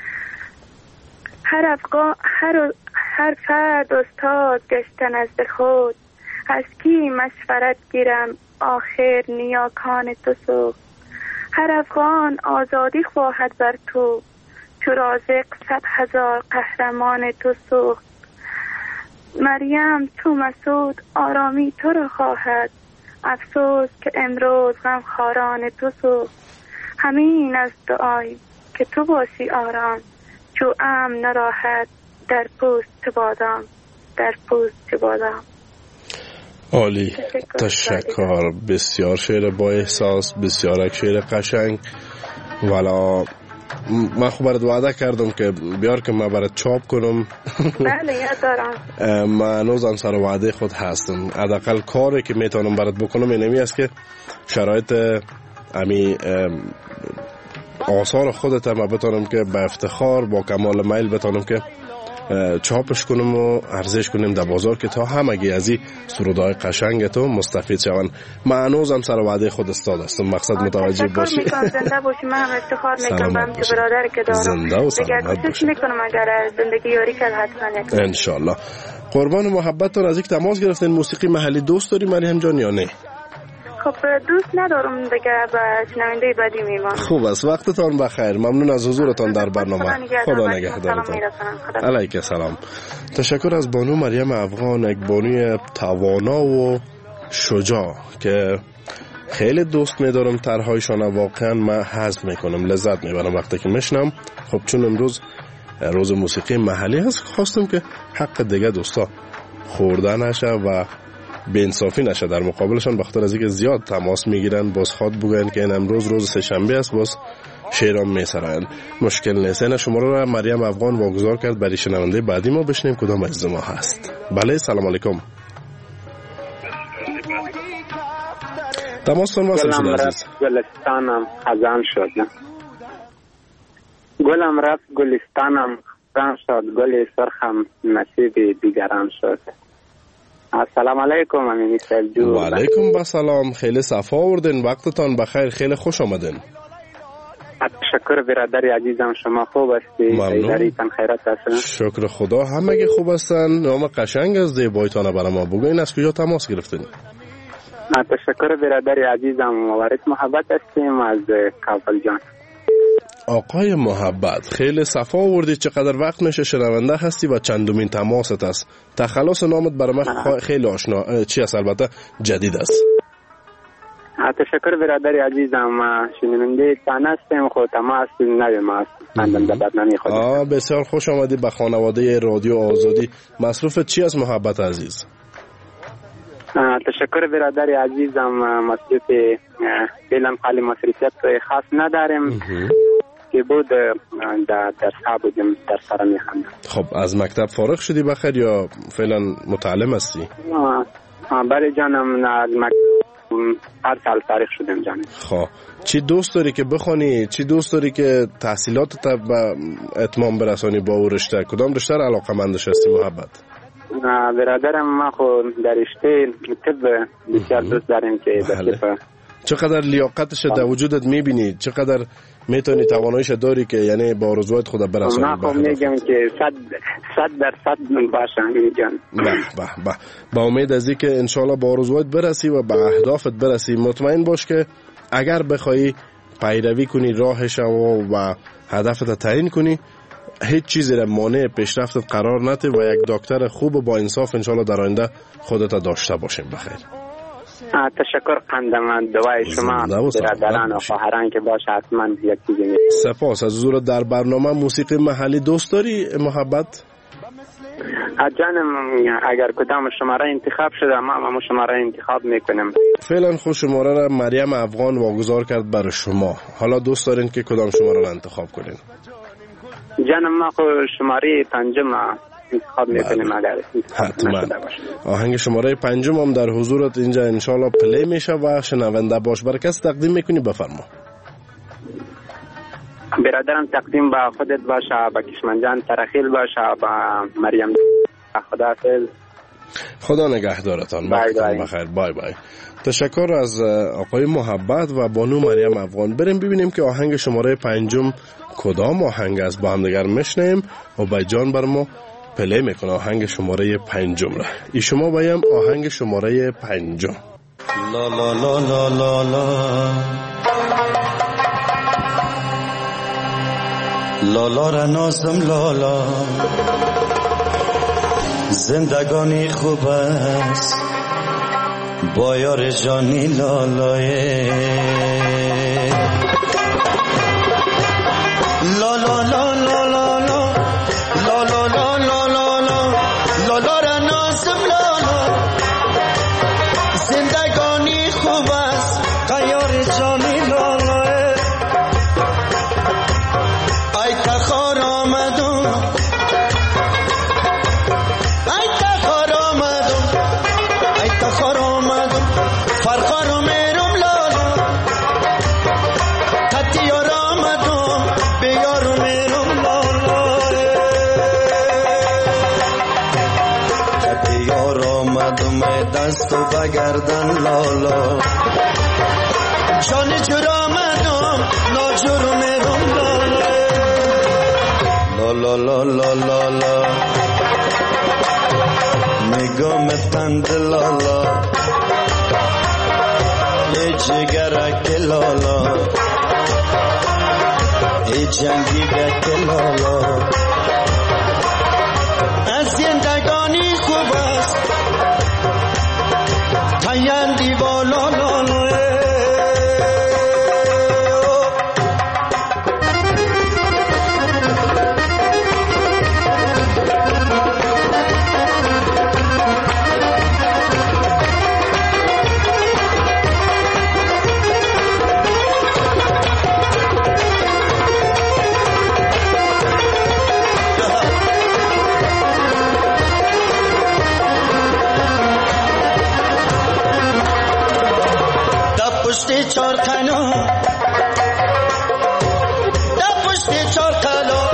[SPEAKER 18] هر فرد استاد گشته نزد خود، از کی مشورت گیرم آخر نیاکان تو سو. هر افغان آزادی خواهد بر تو، چو رازق 100,000 قهرمان تو سوخت. مریم تو مسعود آرامی تو را خواهد، افسوس که امروز غمخواران تو سوخت. همین از دعای که تو باشی آرام، چو نراحت در پوست بادام، در پوست بادام.
[SPEAKER 14] عالی، تشکر. بسیار شعر با احساس، بسیار شعر قشنگ. والا من خب برات وعده کردم که بیار که من برات چاپ کنم.
[SPEAKER 18] بله یاد دارم.
[SPEAKER 14] من هنوز سر وعده خود هستم. حداقل کاری که میتونم برات بکنم اینمی است که شرایط امی آثار خودت هم بتونم که به افتخار با کمال میل بتونم که چاپش کنم و عرضش کنیم در بازار که تا همگی از این سرودهای قشنگ تو مستفید شون. من هنوزم سر وعده خود استاد هستم. مقصد متوجه باشی.
[SPEAKER 18] زنده باشی. من هم افتخار میکنم به همچه برادر که دارم.
[SPEAKER 14] زنده و سلامت باشی.
[SPEAKER 18] میکنم اگر زندگی یاری کرد حتما
[SPEAKER 14] انشالله. قربان محبتتون. از یک تماس گرفتین موسیقی محلی دوست داری مریم جان یا نه؟
[SPEAKER 18] خب دوست ندارم دیگه، به شنونده بعدی میمونم.
[SPEAKER 14] خوب است، وقتتان بخیر. ممنون از حضورتان در برنامه. خدا نگهدارتان. علیک السلام. تشکر از بانو مریم افغان، یک بانوی توانا و شجاع که خیلی دوست می‌دارم. طرح‌هایشان واقعا من هضم می‌کنم، لذت می‌برم وقتی که میشنم. خب چون امروز روز موسیقی محلی هست، خواستم که حق دیگه دوستا خورده نشه و بی‌انصافی نشه در مقابلشان، بخاطر از اینکه زیاد تماس میگیرن باز خواد بگن که این امروز روز سه‌شنبه است، باز شیران میسرن. مشکل نیست. این شما را مریم افغان واگذار کرد برای شنونده بعدی. ما بشنیم کدام از ما هست. بله سلام علیکم. تماستون واصل شده عزیز.
[SPEAKER 15] گلستانم خزان شد، گلم رفت گلستانم خزان شد، گل سرخم نصیب دیگران شد. السلام علیکم امینی صاحب جو.
[SPEAKER 14] و علیکم السلام. خیلی صفا آوردین، وقتتان بخیر، خیلی خوش آمدین.
[SPEAKER 15] تشکر برادر عزیزم، شما خوب هستی؟ ایداریتان خیرات هستن؟
[SPEAKER 14] شکر خدا همگی خوب هستن. نام قشنگ از زیبایتان برای ما بگوین، از کجا تماس گرفتین؟
[SPEAKER 15] تشکر برادر عزیزم، وارث محبت هستیم از کابل جان.
[SPEAKER 14] آقای محبت خیلی صفا آوردید. چقدر وقت میشه شنونده هستی و چندمین تماست است؟ تخلص نامت برای من خیلی آشنا چی است، البته جدید است.
[SPEAKER 15] تشکر برادر عزیزم، شنونده تان هستم، خود تماس نوی ما هستم در برنامه خود.
[SPEAKER 14] بسیار خوش آمدید به خانواده رادیو آزادی. مصروف چی است محبت عزیز؟
[SPEAKER 15] تشکر برادر عزیزم، مصروف فعلا خالی مصروفیت خاص نداریم که بود در ها بودیم در سر میخواندم.
[SPEAKER 14] خب از مکتب فارغ شدی بخیر یا فعلا متعلم هستی؟
[SPEAKER 15] بله جانم، هر سال فارغ شدم جانم.
[SPEAKER 14] خب چی دوست داری که بخونی؟ چی دوست داری که تحصیلاتت به اتمام برسانی با او رشته؟ کدام رشته را علاقه‌مندش هستی محبت؟
[SPEAKER 15] برادرم ما خود در رشته طب بسیار دوست داریم که بله.
[SPEAKER 14] چقدر لیاقتش در وجودت میبینی؟ چقدر میتونی تواناییش داری که یعنی با آرزوات خود برسانی؟
[SPEAKER 15] من خب میگم که 100% باشم جان.
[SPEAKER 14] به با امید از این که انشالله با آرزوات برسی و به اهدافت برسی. مطمئن باش که اگر بخوای پیروی کنی راهش و هدفت تعیین کنی، هیچ چیزی را مانع پیشرفتت قرار نده و یک دکتر خوب و با انصاف انشالله در آینده خودت داشته باشیم. بخیر.
[SPEAKER 15] تشکر قندم، دوای شما برادران و خواهران که باشه حتما یک چیزی.
[SPEAKER 14] سپاس از حضور در برنامه. موسیقی محلی دوست داری محبت؟
[SPEAKER 15] جانم، اگر کدام شماره انتخاب شده ما شماره انتخاب میکنیم.
[SPEAKER 14] فعلا خود شماره را مریم افغان واگذار کرد برای شما. حالا دوست دارین که کدام شماره را انتخاب کنین؟
[SPEAKER 15] جانم ما خود شماره پنجم انتخاب میکنیم. اگر
[SPEAKER 14] حتما آهنگ شماره پنجم هم در حضورت اینجا انشالله پلی میشه و شنونده باش. برای کس تقدیم میکنی؟ بفرما.
[SPEAKER 15] برادرم تقدیم با خودت باشه، با کشمنجان ترخیل باشه، با مریم. خداحافظ.
[SPEAKER 14] خدا نگهدارتان. بخیر. بای بای. تشکر از آقای محبت و بانو مریم افغان. بریم ببینیم که آهنگ شماره پنجم کدام آهنگ است. با هم دیگر میشنیم و با جان بر ما پلی میکنه آهنگ شماره پنجم را. ای شما بایم آهنگ شماره پنجم.
[SPEAKER 19] لا لا لا لا لا لا لا را نازم لالا، زندگانی خوب است با یار جانی لالای. لا لا لا لا لا لا لالا را نازم لالا زندگانی خوب است قیار جانی لالا ای تخار آمدم ای تخار آمدم ای تخار آمدم فرخار و میرم لالا تتیار آمدم بیار و میرم لالا تتیار آمدم دست و بگردن لالا جان جور آمدم ناجور و میرم لالا لا لا لا لا نگام تند لالا یه جگرک لالا یه جنگیگک لالا از زندگانی خوب است تایندی بالا لالا چار قلا دا پشت چار قلا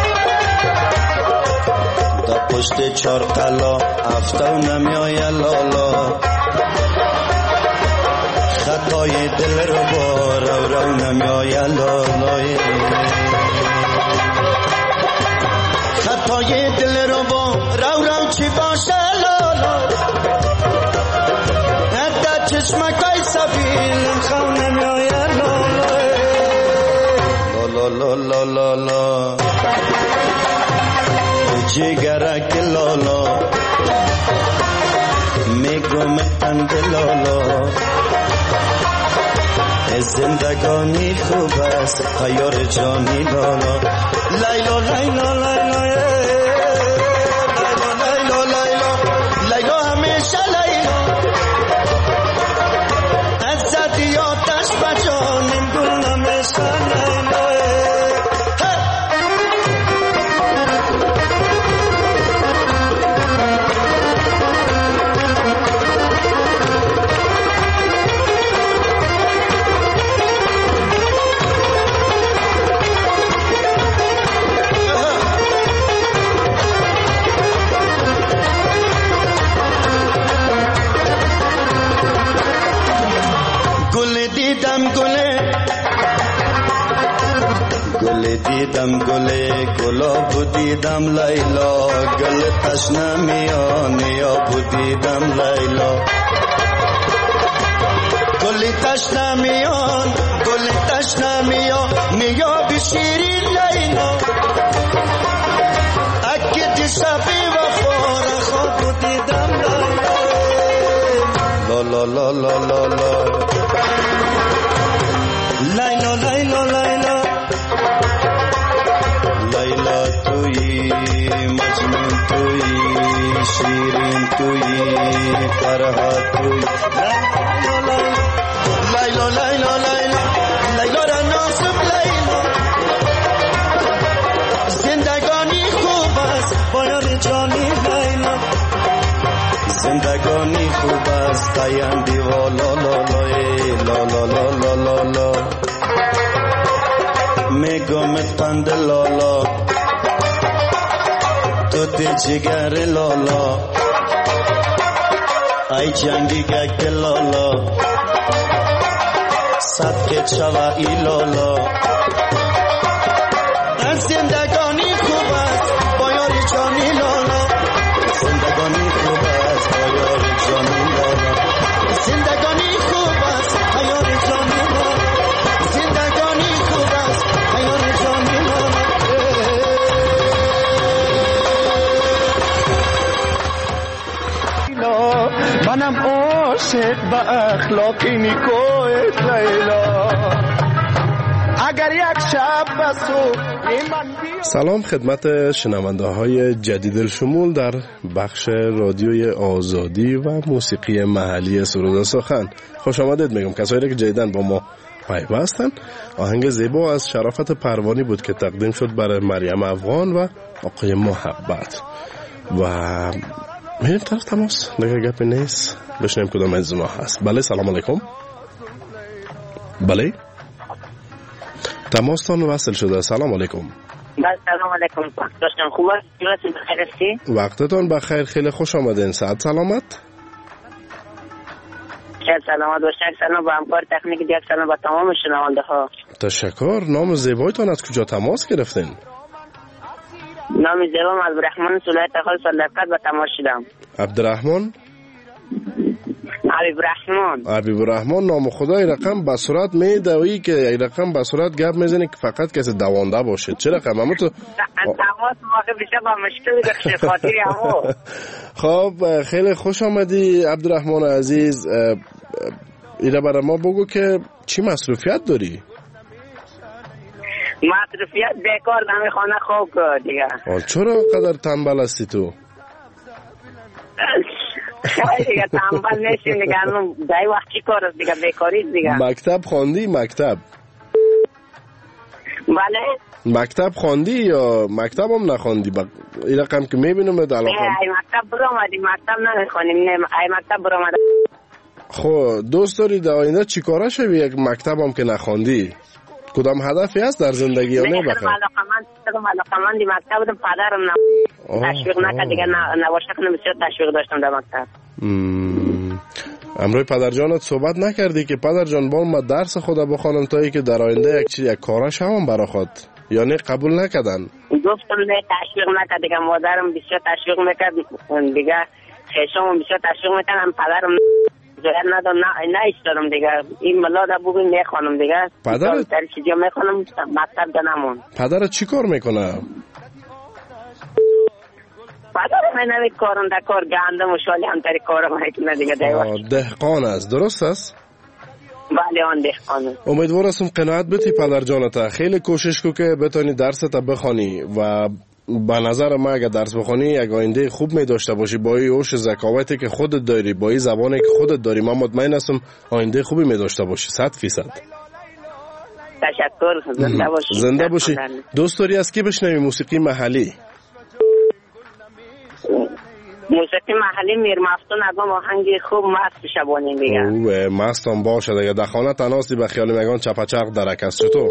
[SPEAKER 19] دا پشت چار قلا افتو نمیای لالا خطای دل رو با رو نمیای لالا خطای دل رو با رو چی باشه لالا حتی چشمکای سبیل خون نمیای لالا لا لا لا جگرک لالا میگم تند لالا زندگانی خوب است خیار جانی لالا لیلا لیلا لیلا لیلا لیلا لیلا همیشه لیلا از زدی آتش بجانیم گل همیشه لیلا گل دیدم گل گلاب دیدم لیلا گل تشنه میان یاب دیدم لیلا گل تشنه میان گل تشنه میان نیاب شیرین لیلا اکی دیشبی وفار خواب دیدم لیلا لا لا لا لا لیلا لیلا لیلا لیلا توی مجنون توی شیرین توی فرحات توی لیلا لیلا لیلا لیلا را نازم لیلا زندگانی خوب است با یار جانی لیلا زندگانی خوب است تایندی والا لالا لالا لالا لالا میگم قند لالا تو تی جگر لالا ای جنگی گک لالا صدق چوایی لالا از زندگانی خوب است با یار جانی لالا زندگانی خوب است با یار جانی لالا زندگانی خوب است با یار جانی لالا زندگانی خوب است با یار جانی لالا
[SPEAKER 13] منم عاشق به اخلاق نیکویت لیلا اگر یک شب بسو من
[SPEAKER 14] سلام خدمت شنونده های جدید الشمول در بخش رادیوی آزادی و موسیقی محلی سرود سخن. خوش آمدید میگم کسایی که جدیداً با ما پیوستن. آهنگ زیبا از شرافت پروانی بود که تقدیم شد برای مریم افغان و آقای محبت. و میریم طرف تماس، دیگه گپی نیست، بشنیم کدام از ما هست. بله سلام علیکم. بله تماستان وصل شده. سلام علیکم.
[SPEAKER 20] بله سلام علیکم. داشتم خوب است؟ جورتون بخیر هستی؟
[SPEAKER 14] وقتتون بخیر، خیلی خوش آمدین. ساعت سلامت.
[SPEAKER 20] خیلی سلامت باشین. سلام با همکار تکنیک دیگر، سلام با تمام شنونده ها.
[SPEAKER 14] تشکر. نام زیبایتان از کجا تماس گرفتین؟
[SPEAKER 20] نام زیبام عبدالرحمن سولای تخال صدقت با تماس شدم.
[SPEAKER 14] عبدالرحمن
[SPEAKER 20] حبیب
[SPEAKER 14] الرحمن نام خدای رقم به صورت میدوی که ای رقم به صورت گپ میزنی که فقط کسی دوانده باشه. چه رقم همو تو
[SPEAKER 20] تماس موقع بیشه با مشکل داشته خاطری همو.
[SPEAKER 14] خب خیلی خوش آمدی عبدالرحمن عزیز. ایره برای ما بگو که چی مصروفیت داری؟
[SPEAKER 20] مصروفیت بیکار دمی خانه خوب دیگه.
[SPEAKER 14] چرا قدر تنبل هستی تو؟
[SPEAKER 20] خیلی دیگه تنبل نیستیم دیگه، دای وقت چی کار است دیگه، بیکاری دیگه.
[SPEAKER 14] مکتب خواندی؟ مکتب
[SPEAKER 20] بله
[SPEAKER 14] مکتب خواندی یا مکتب هم نخواندی؟ این رقم که میبینم ات علاقه
[SPEAKER 20] ای مکتب برو آمدی، مکتب نخوانیم. نه ای مکتب برو آمدی.
[SPEAKER 14] خب دوست داری در آینده چی کاره شوی یک مکتب هم که نخواندی؟ کدام هدفی هست در زندگی یا نه بخیر؟
[SPEAKER 20] علاقمندی مکتب بودم، پدرم تشویق نکرد دیگه، نوشته کنم بسیار تشویق داشتم در مکتب.
[SPEAKER 14] امروی پدر جانت صحبت نکردی که پدر جان بال ما درس خدا بخوانم تا ای که در آینده یک کاره شوم برا خود، یا نه قبول نکردن؟
[SPEAKER 20] گفتم نه تشویق نکرد دیگه، مادرم بسیار تشویق میکرد دیگه، خیشام بسیار تشویق میکردم، پدرم جایت ندارم نه ایستادم دیگه، این ملا دا بگوی میخوانم دیگه.
[SPEAKER 14] پدرت؟
[SPEAKER 20] در چیزی میخوانم مکتب دا نمون.
[SPEAKER 14] پدرت چی کار میکنه؟
[SPEAKER 20] پدرم اینوی کارم در کار گندم و شالی همتری کارم میکنه دیگه.
[SPEAKER 14] دهقان است، درست است؟
[SPEAKER 20] بله آن دهقانه.
[SPEAKER 14] امیدوار هستم قناعت بتی پدر جانتا. خیلی کوشش کو که بتونی درست بخوانی و به نظر ما اگه درس بخونی یک آینده خوب می داشته باشی، با این اوش ذکاوتی که خودت داری، با این زبانی که خودت داری، من مطمئن هستم آینده خوبی می داشته باشی 100%.
[SPEAKER 20] تشکر. زنده باشی.
[SPEAKER 14] زنده باشی. دوست داری از کی بشنوی موسیقی محلی؟
[SPEAKER 20] موسیقی محلی میر مفتون اگه آهنگ خوب مست شبانیم دیگه.
[SPEAKER 14] اوه مستم باشه دیگه. در خانه تناستی به خیال میگان چپچرق درک است. چطور؟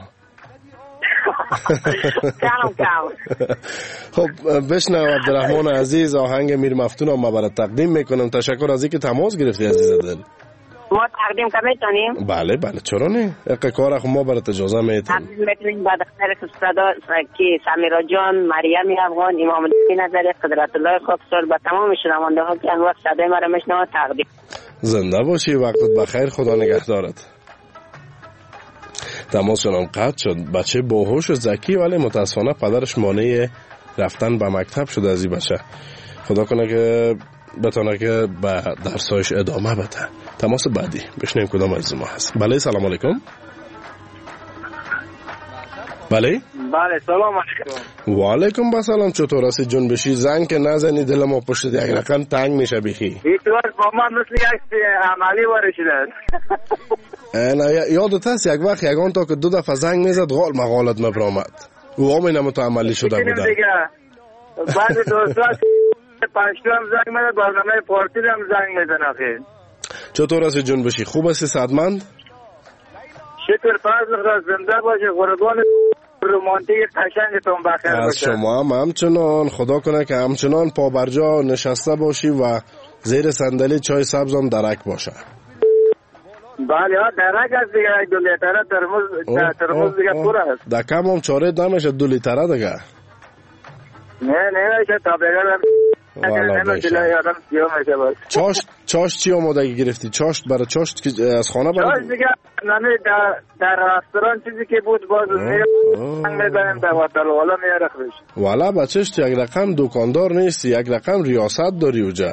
[SPEAKER 20] کم.
[SPEAKER 14] خب بشنو عبدالرحمن عزیز، آهنگ میر مفتون رو ما برات تقدیم میکنم. تشکر از اینکه تماس گرفتی عزیز دل.
[SPEAKER 20] ما تقدیم کنیم؟
[SPEAKER 14] بله چرا نه؟ یک کار خو ما برات اجازه میدیم.
[SPEAKER 20] تقدیم میکنیم بعد خیر صدا که سمیرا جان، مریم افغان، امام نظری، قدرت الله خاکسار با تمام شنونده ها که وقت صدای ما رو میشنوند تقدیم.
[SPEAKER 14] زنده باشی، وقتت بخیر، خدا نگهدارت. تماسشون قطع شد. بچه باهوش و ذکی ولی متاسفانه پدرش مانع رفتن به مکتب شده از این بچه. خدا کنه که بتونه که به درسایش ادامه بده. تماس بعدی بشنیم کدام از ما هست. بله سلام علیکم.
[SPEAKER 21] بله سلام علیکم.
[SPEAKER 14] و علیکم السلام. چطور هستی جون؟ بشی زنگ که نزنی دل ما پشت یک رقم تنگ میشه بخی.
[SPEAKER 21] اینطور با ما مثل یک عملی وارد شده.
[SPEAKER 14] یادت هست یک وقت یگان تا که 2 دفعه زنگ میزد غال مقالت مبرامد و همین هم تو عملی شده بودن.
[SPEAKER 21] بعد دوستان پنجتو هم زنگ میزد، برنامه پارتی هم زنگ میزن. آخه
[SPEAKER 14] چطور هستی جون؟ بشی خوب هستی؟ صحتمند؟
[SPEAKER 21] شکر فضل خدا. زنده باشه. قربان رومانتیک قشنگتون بخیر باشه.
[SPEAKER 14] از شما هم همچنان. خدا کنه که همچنان پا برجا نشسته باشی و زیر صندلی چای سبز هم درک باشه.
[SPEAKER 21] بله درک است دیگه. 2 لیتره ترمز دیگه پر است.
[SPEAKER 14] در کم هم چاره نمیشه 2 لیتره دیگه.
[SPEAKER 21] نه نمیشه تا بگرم
[SPEAKER 14] چاشت چی آمادگی گرفتی؟ چاشت برای چاشت از خانه برای
[SPEAKER 21] چاشت دیگه نمی در رستوران چیزی که بود باز میزنیم در وطل والا میارخ بشه.
[SPEAKER 14] والا بچهشت یک رقم دکاندار نیستی، یک رقم ریاست داری اوجا.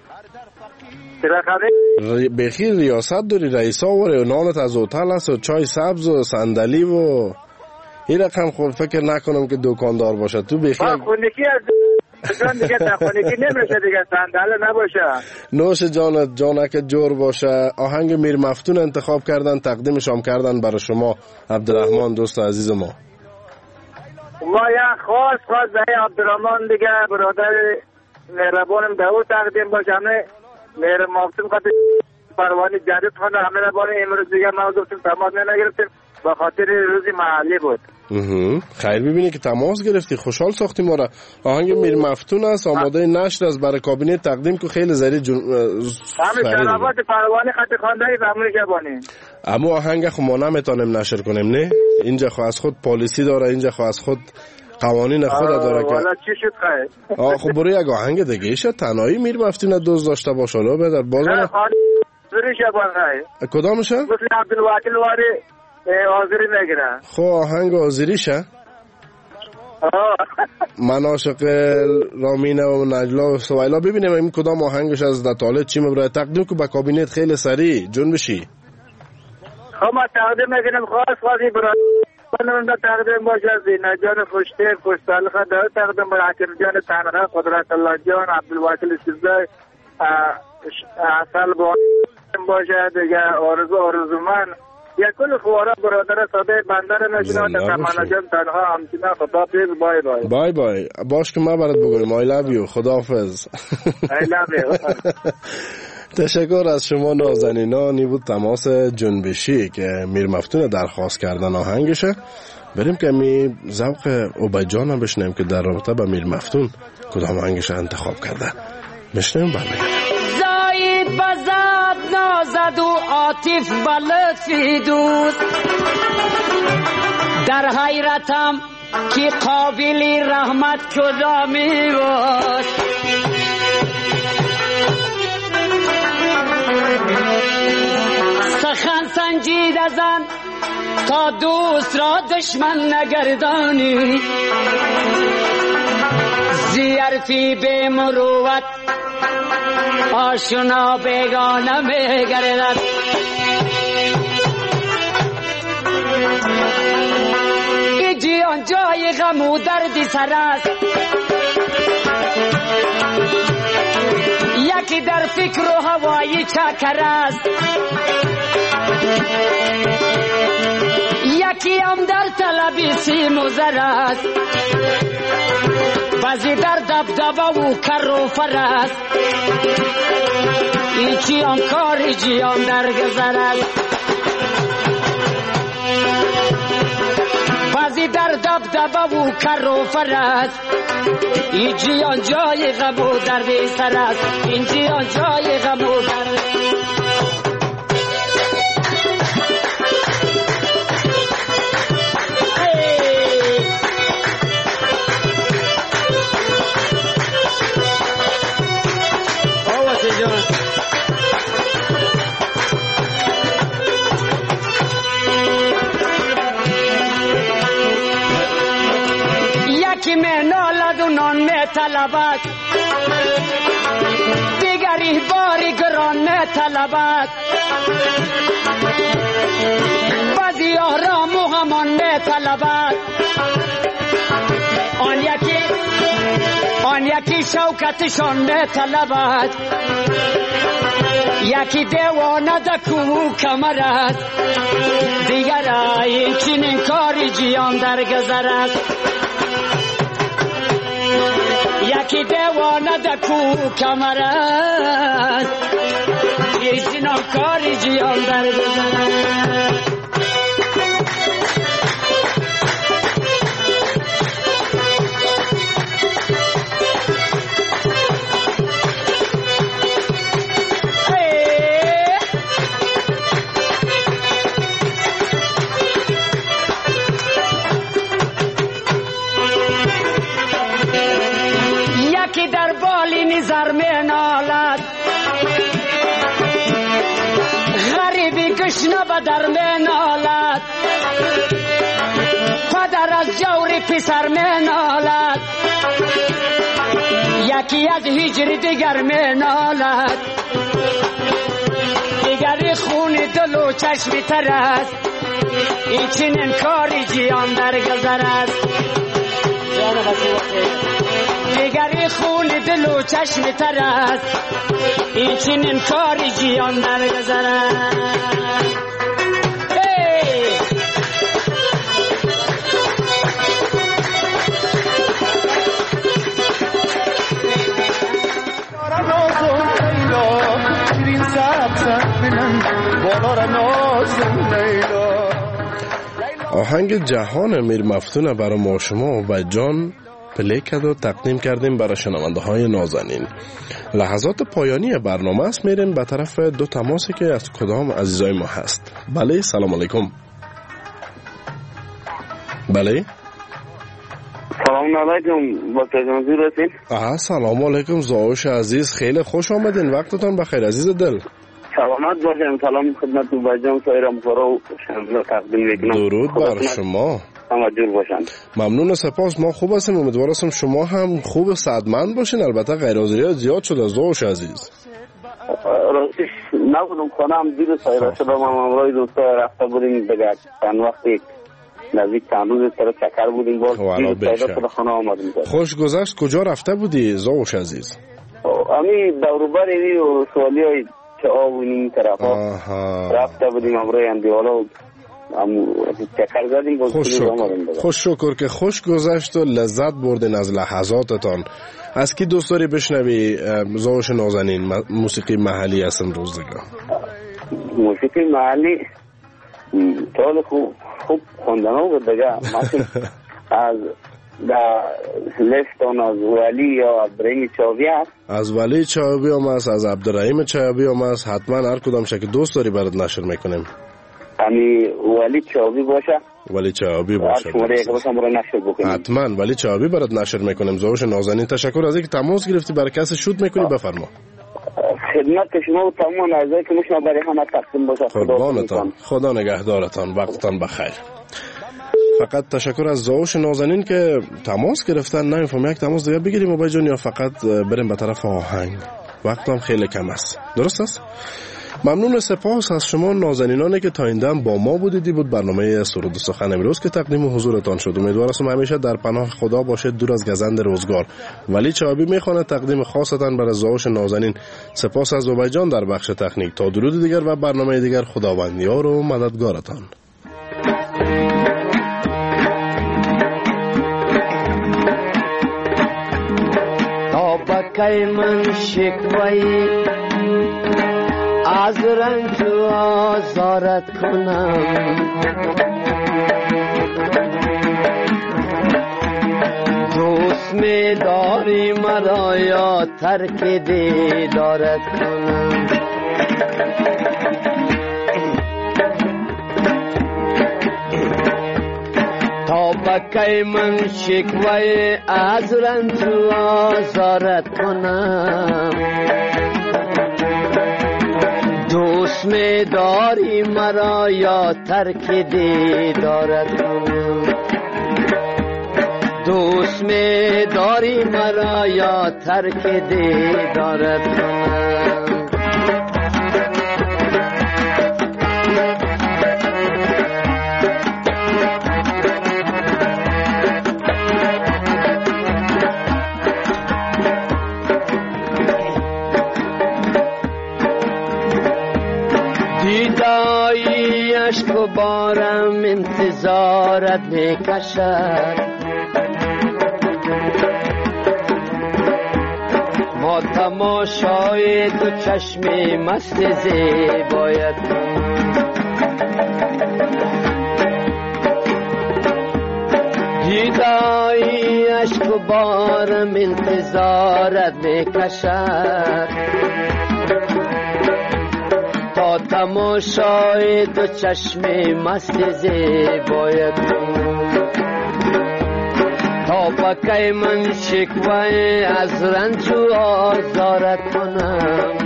[SPEAKER 14] بخیر ریاست داری، رئیسا وره نانت از هتل است و چای سبز و صندلی و این رقم خود فکر نکنم که دکاندار باشه. تو بخیر
[SPEAKER 21] خونگی از جان دیگه خونگی نمیشه دیگه، صندل نباشه.
[SPEAKER 14] نوش جانک جور باشه. آهنگ میر مفتون انتخاب کردن، تقدیمش هم کردن برای شما عبدالرحمن دوست عزیز ما.
[SPEAKER 21] ما یا خاص برای عبدالرحمن دیگه برادر مهربانم داود تقدیم باشه. همه میر مفتون خاطر پروانی جدید خانه همه نبانه امروز دیگه ما گفتیم تماس نگرفتیم با خاطر روزی محلی بود.
[SPEAKER 14] خیر ببینی که تماس گرفتی، خوشحال ساختی ما را. آهنگ میر مفتون است، آماده نشر از برای کابینه تقدیم که خیلی زری
[SPEAKER 21] همه شرابات پروانی خط خواندهی و همون جبانی.
[SPEAKER 14] اما آهنگ خو ما نمیتونیم نشر کنیم نه؟ اینجا خو از خود پالیسی داره، اینجا خو از خود قوانین خود داره که
[SPEAKER 21] والا چی شد خیر.
[SPEAKER 14] خب برو یک آهنگ دیگه ایشه تنهایی میر مفتون دوست داشته باشه لا بدر بازم
[SPEAKER 21] زری شبان خیر.
[SPEAKER 14] کدامشه؟
[SPEAKER 21] مثل عبدالواکیل واری آذری میگیره.
[SPEAKER 14] خب آهنگ آذریشه؟ من عاشق رامینه و نجلا و سویلا. ببینیم این کدام آهنگش از دطاله چی مبرای تقدیم که با کابینت خیلی سریع جون بشی.
[SPEAKER 21] خب ما تقدیم میکنم خواهی برای من تقدیم باشه از زینه جان خوشتیب خوشتالخه داره تقدیم برای حکیم جان تنها قدرت الله جان عبدالواکیل سیزده اصل باشه دیگه آرزو من یا کل خواره برادر ساده بندر نشنات تمانا جان تنها همچنان خداحافظ. بای بای.
[SPEAKER 14] بای بای. باش که ما برات بگویم I love you. خداحافظ.
[SPEAKER 21] I love you.
[SPEAKER 14] تشکر از شما نازنینانی. بود تماس جنبشی که میر مفتون درخواست کردن آهنگشه. بریم که می ذوق اوبجان هم بشنیم که در رابطه با میر مفتون کدام آهنگش انتخاب کرده. بشنیم برمیگردیم.
[SPEAKER 2] زاید بزد نازد و عاطف بلطفی دوست، در حیرتم که قابلی رحمت کدامی بود. سخن سنجید ازن تا دوست را دشمن نگردانی، زیرفی به مروت آشنا بیگانه میگردد. ای جیان جای غم و دردی سر است، یکی در فکر و هوای چکر است، یکی هم در طلبی سیم و زر است، بعضی در دبدبه و کر و فر است. این چیان کاری جیان در گذر است، بعضی در دبدبه و کر و فر است. این جیان جای غم و درد سر است، این جیان جای غم و درد. یکی می نالد و نان می طلبد، دیگری باری گران می طلبد، بعضی آرام و همان می طلبد. آن یکی شوکتشان می طلبد، یکی دیوانه دکو کمر است، دیگر این چنین کاری جیان در گذر است. یکی دیوانه دکو کمر است، این چنین کاری جیان در گذر است. نظر می نالد، غریبی گشنه بدر می نالد، پدر از جوری پسر می نالد، یکی از هجر دیگر می نالد دیگری خون دل و چشم تر است این چنین کاری جیان در گذر است دیگری خون دل و چشم تر است این چنین کاری جیان در گذر است
[SPEAKER 14] آهنگ جهان امیر مفتون برای ما شما و جان پلی کرد و تقدیم کردیم برای شنونده های نازنین. لحظات پایانی برنامه است، میریم به طرف دو تماسی که از کدام عزیزای ما هست. بله سلام علیکم. بله
[SPEAKER 16] سلام علیکم، با تجمزی رسید.
[SPEAKER 14] سلام علیکم زاوش عزیز، خیلی خوش آمدین، وقتتان بخیر عزیز دل.
[SPEAKER 16] سلامت باشم. سلام خدمت بجام سایر همکارا و شنونده تقدیم میکنم.
[SPEAKER 14] درود بر شما.
[SPEAKER 16] همه باشند.
[SPEAKER 14] ممنون، سپاس. ما خوب هستیم، امیدوار هستم شما هم خوب صحتمند باشین. البته غیر حاضری زیاد شد از زاوش عزیز.
[SPEAKER 16] راستش نبودم خانه هم دیر سایر شدم، هم امروز دوستا رفته بودیم دیگه چند وقتی نزدیک چند روز سر چکر بودیم، باز دیر سایر شده خانه آمدیم.
[SPEAKER 14] خوش گذشت. کجا رفته بودی زاوش عزیز؟
[SPEAKER 16] امی دوروبر ایوی و سوالی های چه آبونی طرف ها رفته بودیم امروز هم دیوالا هم چکر زدیم.
[SPEAKER 14] خوش شکر که خوش گذشت و لذت بردین از لحظاتتان. از کی دوست داری بشنوی زاوش نازنین؟ موسیقی محلی هست امروز دیگه.
[SPEAKER 16] موسیقی محلی طول خوب خوندنه بود دیگه. از در لستان از ولی یا عبدالرحیم چابی هست.
[SPEAKER 14] از ولی چابی هم هست، از عبدالرحیم چابی هم هست. حتما هر کدام شکل دوست داری برات نشر میکنیم.
[SPEAKER 16] امی ولی چابی باشه.
[SPEAKER 14] ولی چابی باشه. حتما ولی چابی برات نشر میکنیم. زاوش نازنین تشکر از اینکه تماس گرفتی، برای کسی شوت میکنی. بفرما.
[SPEAKER 16] خدمت شما و تمام اعضایی که میشم برای همه تقدیم باشه.
[SPEAKER 14] خدا نگهدارتان، وقتتان بخیر. فقط تشکر از زاوش نازنین که تماس گرفتن. نمیفهم یک تماس دیگه بگیریم و جان یا فقط بریم به طرف آهنگ؟ وقتم خیلی کم است. درست است؟ ممنون، سپاس از شما نازنینانی که تا این دم با ما بودید. بود برنامه سرود و سخن امروز که تقدیم حضورتان شد. امیدوارم همیشه در پناه خدا باشید، دور از گزند روزگار. ولی چابی میخوانه تقدیم خاصتان برای زاوش نازنین. سپاس از جان در بخش تکنیک. تا درود دیگر و برنامه دیگر، خداوند یار و مددگارتان.
[SPEAKER 2] بکی من شکوی از رنج و آزارت کنم، دوست می داری مرا یا ترک دیدارت کنم؟ تا بکی من شکوی از رنج و آزارت کنم، دوست می داری مرا یا ترک دیدارت کنم؟ دوست می داری مرا یا ترک دیدارت کنم؟ دیدایی عشق و بارم انتظارت میکشد، ما تماشای تو چشم مست زیبایت دیدایی عشق و بارم انتظارت میکشد، تا تماشای تو چشم مست زیبایت تا بکی من شکوه از رنج و آزارت کنم؟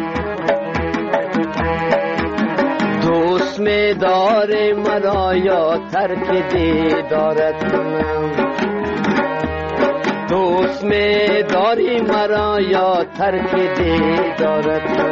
[SPEAKER 2] دوست می داره مرا یا ترک دیدارت کنم؟ دوست می داری مرا یا ترک دیدارت؟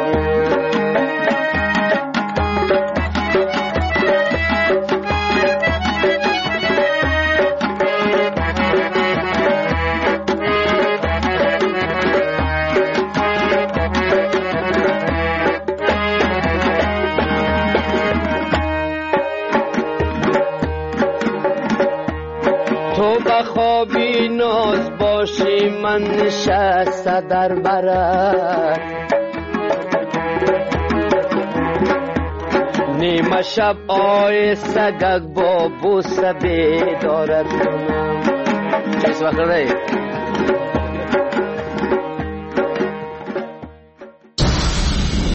[SPEAKER 2] تو بخوابی ناز باشی من نشسته در برت، نیمه شب آیسته گگ با بوسه بیدارت کنم. چیز وقت رای